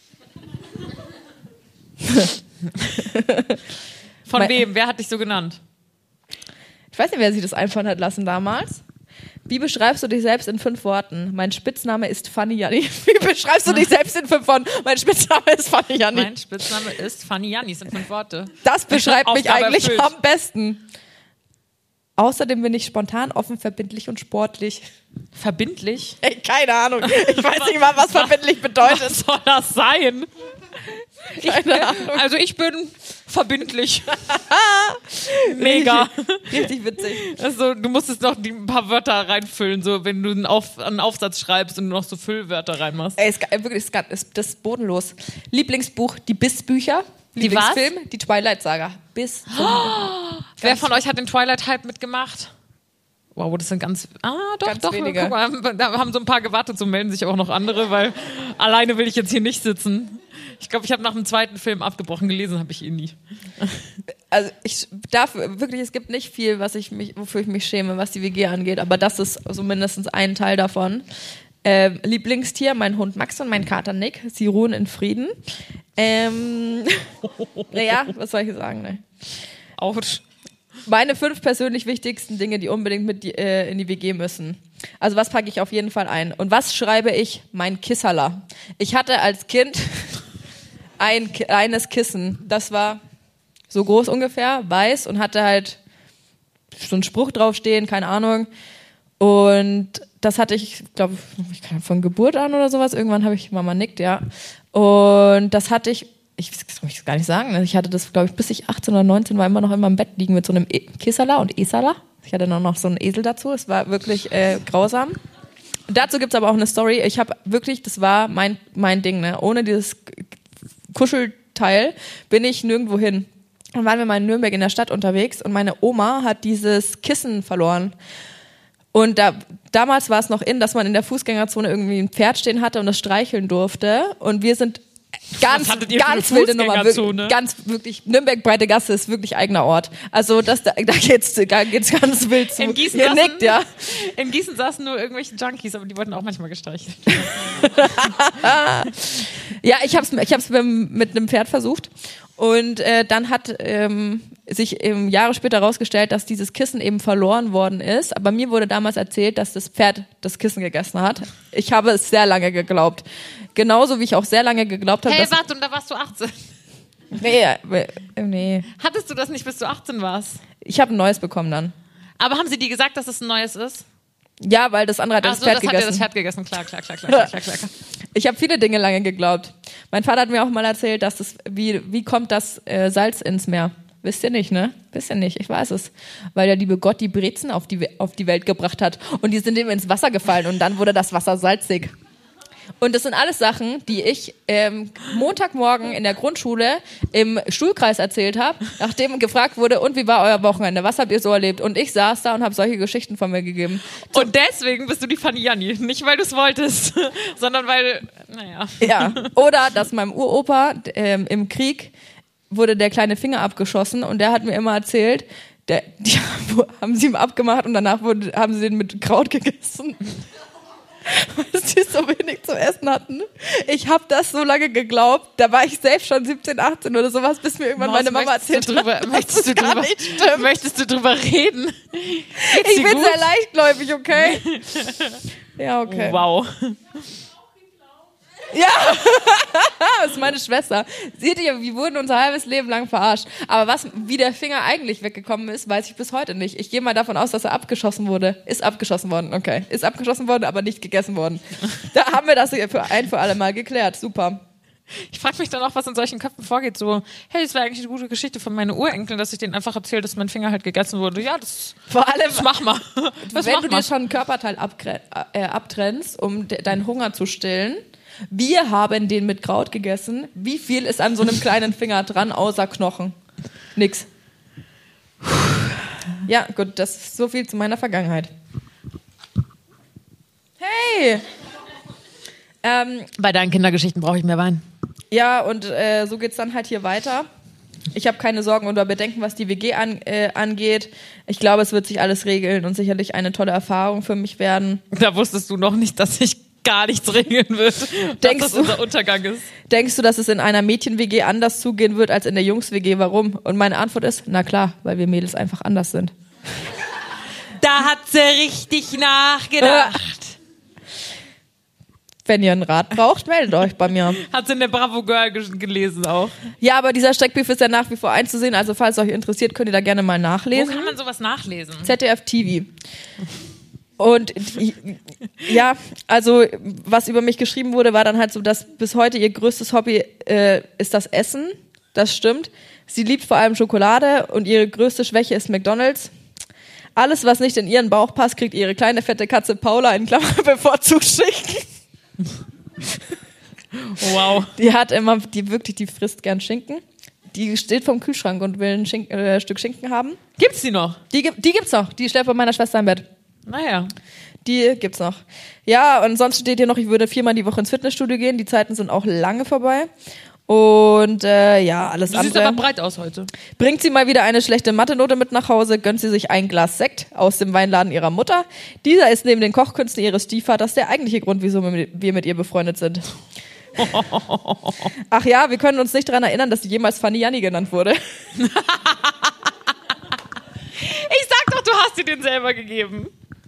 Von wem? Wer hat dich so genannt? Ich weiß nicht, wer sich das einfallen hat lassen damals. Wie beschreibst du dich selbst in 5 Worten? Mein Spitzname ist Funny Janni. Wie beschreibst du dich selbst in 5 Worten? Mein Spitzname ist Funny Janni. Mein Spitzname ist Funny Janni, sind 5 Worte. Das beschreibt mich eigentlich erfüllt. Am besten. Außerdem bin ich spontan, offen, verbindlich und sportlich. Verbindlich? Ey, keine Ahnung. Ich weiß nicht mal, was verbindlich bedeutet. Was soll das sein? Keine Ahnung. Also ich bin verbindlich. Mega. Richtig witzig. Also du musstest noch ein paar Wörter reinfüllen, so wenn du einen Aufsatz schreibst und noch so Füllwörter reinmachst. Ey, das ist bodenlos. Lieblingsbuch, die Biss-Bücher. Die was? Lieblingsfilm, die Twilight-Saga. Biss. Wer von euch hat den Twilight-Hype mitgemacht? Wow, das sind ganz wenige. Guck mal, da haben so ein paar gewartet, so melden sich auch noch andere, weil alleine will ich jetzt hier nicht sitzen. Ich glaube, ich habe nach dem 2. Film abgebrochen, gelesen habe ich ihn nie. Also es gibt nicht viel, wofür ich mich schäme, was die WG angeht, aber das ist so mindestens ein Teil davon. Lieblingstier, mein Hund Max und mein Kater Nick. Sie ruhen in Frieden. Naja, was soll ich sagen? Ne? Autsch. Meine 5 persönlich wichtigsten Dinge, die unbedingt mit in die WG müssen. Also was packe ich auf jeden Fall ein? Und was schreibe ich? Mein Kisserler. Ich hatte als Kind ein kleines Kissen. Das war so groß ungefähr, weiß und hatte halt so einen Spruch draufstehen, keine Ahnung. Und das hatte ich glaube, von Geburt an oder sowas. Irgendwann habe ich, Mama nickt, ja. Und das hatte ich will gar nicht sagen, ich hatte das, glaube ich, bis ich 18 oder 19 war, immer noch in meinem Bett liegen mit so einem Kisserler und Esala. Ich hatte noch so einen Esel dazu. Es war wirklich grausam. Und dazu gibt's aber auch eine Story. Ich habe wirklich, das war mein Ding, ne? Ohne dieses Kuschelteil bin ich nirgendwo hin. Dann waren wir mal in Nürnberg in der Stadt unterwegs und meine Oma hat dieses Kissen verloren. Und damals war es noch dass man in der Fußgängerzone irgendwie ein Pferd stehen hatte und das streicheln durfte. Und wir sind ganz wilde Nummer, wirklich, Nürnberg Breite Gasse ist wirklich eigener Ort. Also da geht's ganz wild zu. In Gießen, in Gießen saßen nur irgendwelche Junkies, aber die wurden auch manchmal gestreichelt. Ja, ich hab's mit einem Pferd versucht. Und dann hat sich Jahre später herausgestellt, dass dieses Kissen eben verloren worden ist. Aber mir wurde damals erzählt, dass das Pferd das Kissen gegessen hat. Ich habe es sehr lange geglaubt. Genauso wie ich auch sehr lange geglaubt habe, Hey, warte, und da warst du 18? Nee. Hattest du das nicht, bis du 18 warst? Ich habe ein neues bekommen dann. Aber haben sie dir gesagt, dass es ein neues ist? Ja, weil das andere hat das Pferd gegessen. Hat ja das Pferd gegessen, klar. Ich habe viele Dinge lange geglaubt. Mein Vater hat mir auch mal erzählt, dass wie kommt das Salz ins Meer? Wisst ihr nicht, ne? Wisst ihr nicht, ich weiß es. Weil der liebe Gott die Brezen auf die Welt gebracht hat und die sind ihm ins Wasser gefallen und dann wurde das Wasser salzig. Und das sind alles Sachen, die ich Montagmorgen in der Grundschule im Schulkreis erzählt habe, nachdem gefragt wurde, und wie war euer Wochenende, was habt ihr so erlebt? Und ich saß da und habe solche Geschichten von mir gegeben. Und deswegen bist du die Funny Janni. Nicht, weil du es wolltest, sondern weil, naja. Ja, oder dass meinem Uropa im Krieg wurde der kleine Finger abgeschossen und der hat mir immer erzählt, die haben sie ihm abgemacht und danach haben sie den mit Kraut gegessen. weil sie so wenig zu essen hatten. Ich habe das so lange geglaubt, da war ich selbst schon 17, 18 oder sowas, bis mir irgendwann meine Mama erzählt hat, möchtest du drüber reden? Ich bin sehr leichtgläubig, okay? Ja, okay. Wow. Ja, das ist meine Schwester. Seht ihr, wir wurden unser halbes Leben lang verarscht. Aber wie der Finger eigentlich weggekommen ist, weiß ich bis heute nicht. Ich gehe mal davon aus, dass er abgeschossen wurde. Ist abgeschossen worden, okay. Ist abgeschossen worden, aber nicht gegessen worden. Da haben wir das für alle Mal geklärt. Super. Ich frage mich dann auch, was in solchen Köpfen vorgeht. So, hey, das wäre eigentlich eine gute Geschichte von meinen Urenkeln, dass ich denen einfach erzähle, dass mein Finger halt gegessen wurde. Ja, das mach mal. Wenn du dir schon ein Körperteil abtrennst, um deinen Hunger zu stillen, wir haben den mit Kraut gegessen. Wie viel ist an so einem kleinen Finger dran, außer Knochen? Nix. Ja, gut, das ist so viel zu meiner Vergangenheit. Hey! Bei deinen Kindergeschichten brauche ich mehr Wein. Ja, und so geht's dann halt hier weiter. Ich habe keine Sorgen oder Bedenken, was die WG angeht. Ich glaube, es wird sich alles regeln und sicherlich eine tolle Erfahrung für mich werden. Da wusstest du noch nicht, dass sich gar nichts regeln wird, dass das unser Untergang ist. Denkst du, dass es in einer Mädchen-WG anders zugehen wird als in der Jungs-WG? Warum? Und meine Antwort ist, na klar, weil wir Mädels einfach anders sind. Da hat sie richtig nachgedacht. Wenn ihr einen Rat braucht, meldet euch bei mir. Hat sie in der Bravo Girl gelesen auch. Ja, aber dieser Steckbrief ist ja nach wie vor einzusehen, also falls es euch interessiert, könnt ihr da gerne mal nachlesen. Wo kann man sowas nachlesen? ZDF TV. Und ja, also was über mich geschrieben wurde, war dann halt so, dass bis heute ihr größtes Hobby ist das Essen. Das stimmt. Sie liebt vor allem Schokolade und ihre größte Schwäche ist McDonald's. Alles, was nicht in ihren Bauch passt, kriegt ihre kleine fette Katze Paula in Klammern bevorzugt schicken. Wow. Die frisst gern Schinken. Die steht vorm Kühlschrank und will ein Stück Schinken haben. Gibt's die noch? Die gibt's noch. Die schläft bei meiner Schwester im Bett. Naja. Die gibt's noch. Ja, und sonst steht hier noch, ich würde 4-mal die Woche ins Fitnessstudio gehen. Die Zeiten sind auch lange vorbei. Und ja, alles andere. Du siehst aber breit aus heute. Bringt sie mal wieder eine schlechte Mathe-Note mit nach Hause, gönnt sie sich ein Glas Sekt aus dem Weinladen ihrer Mutter. Dieser ist neben den Kochkünsten ihres Stiefvaters der eigentliche Grund, wieso wir mit ihr befreundet sind. Ach ja, wir können uns nicht daran erinnern, dass sie jemals Fanny Janni genannt wurde. Ich sag doch, du hast dir den selber gegeben.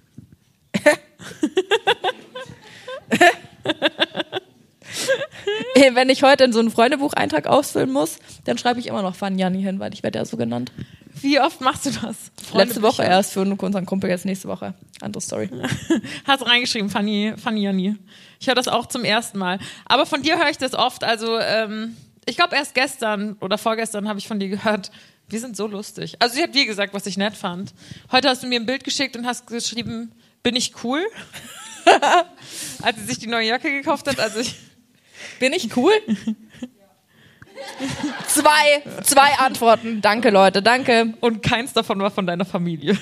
Wenn ich heute in so einen Freundebucheintrag ausfüllen muss, dann schreibe ich immer noch Fanny Janni hin, weil ich werde ja so genannt. Wie oft machst du das? Letzte Woche erst für unseren Kumpel, jetzt nächste Woche. Andere Story. Hast reingeschrieben, Fanny Janni. Ich höre das auch zum ersten Mal. Aber von dir höre ich das oft. Also ich glaube erst gestern oder vorgestern habe ich von dir gehört, wir sind so lustig. Also sie hat wie gesagt, was ich nett fand. Heute hast du mir ein Bild geschickt und hast geschrieben, bin ich cool? Als sie sich die neue Jacke gekauft hat. Bin ich cool? Zwei Antworten. Danke, Leute, danke. Und keins davon war von deiner Familie.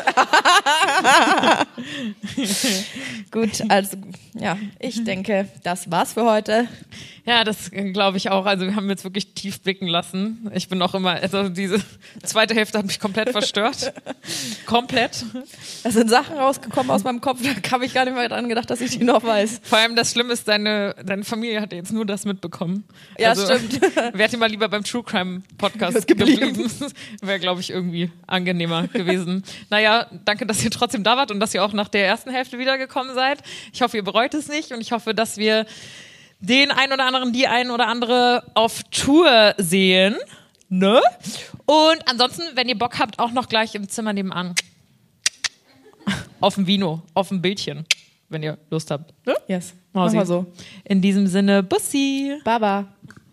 Gut, also ja, ich denke, das war's für heute. Ja, das glaube ich auch. Also wir haben jetzt wirklich tief blicken lassen. Ich bin auch immer, also diese zweite Hälfte hat mich komplett verstört. Komplett. Da sind Sachen rausgekommen aus meinem Kopf, da habe ich gar nicht mehr dran gedacht, dass ich die noch weiß. Vor allem das Schlimme ist, deine Familie hat jetzt nur das mitbekommen. Ja, also, stimmt. Wärt ihr mal lieber beim True Crime Podcast geblieben. Wäre, glaube ich, irgendwie angenehmer gewesen. Naja, danke, dass ihr trotzdem da wart und dass ihr auch nach der ersten Hälfte wiedergekommen seid. Ich hoffe, ihr bereut es nicht und ich hoffe, dass wir den ein oder anderen, die ein oder andere auf Tour sehen. Ne? Und ansonsten, wenn ihr Bock habt, auch noch gleich im Zimmer nebenan. Auf dem Vino, auf dem Bildchen, wenn ihr Lust habt. Ne? Yes, machen wir so. In diesem Sinne, Bussi. Baba.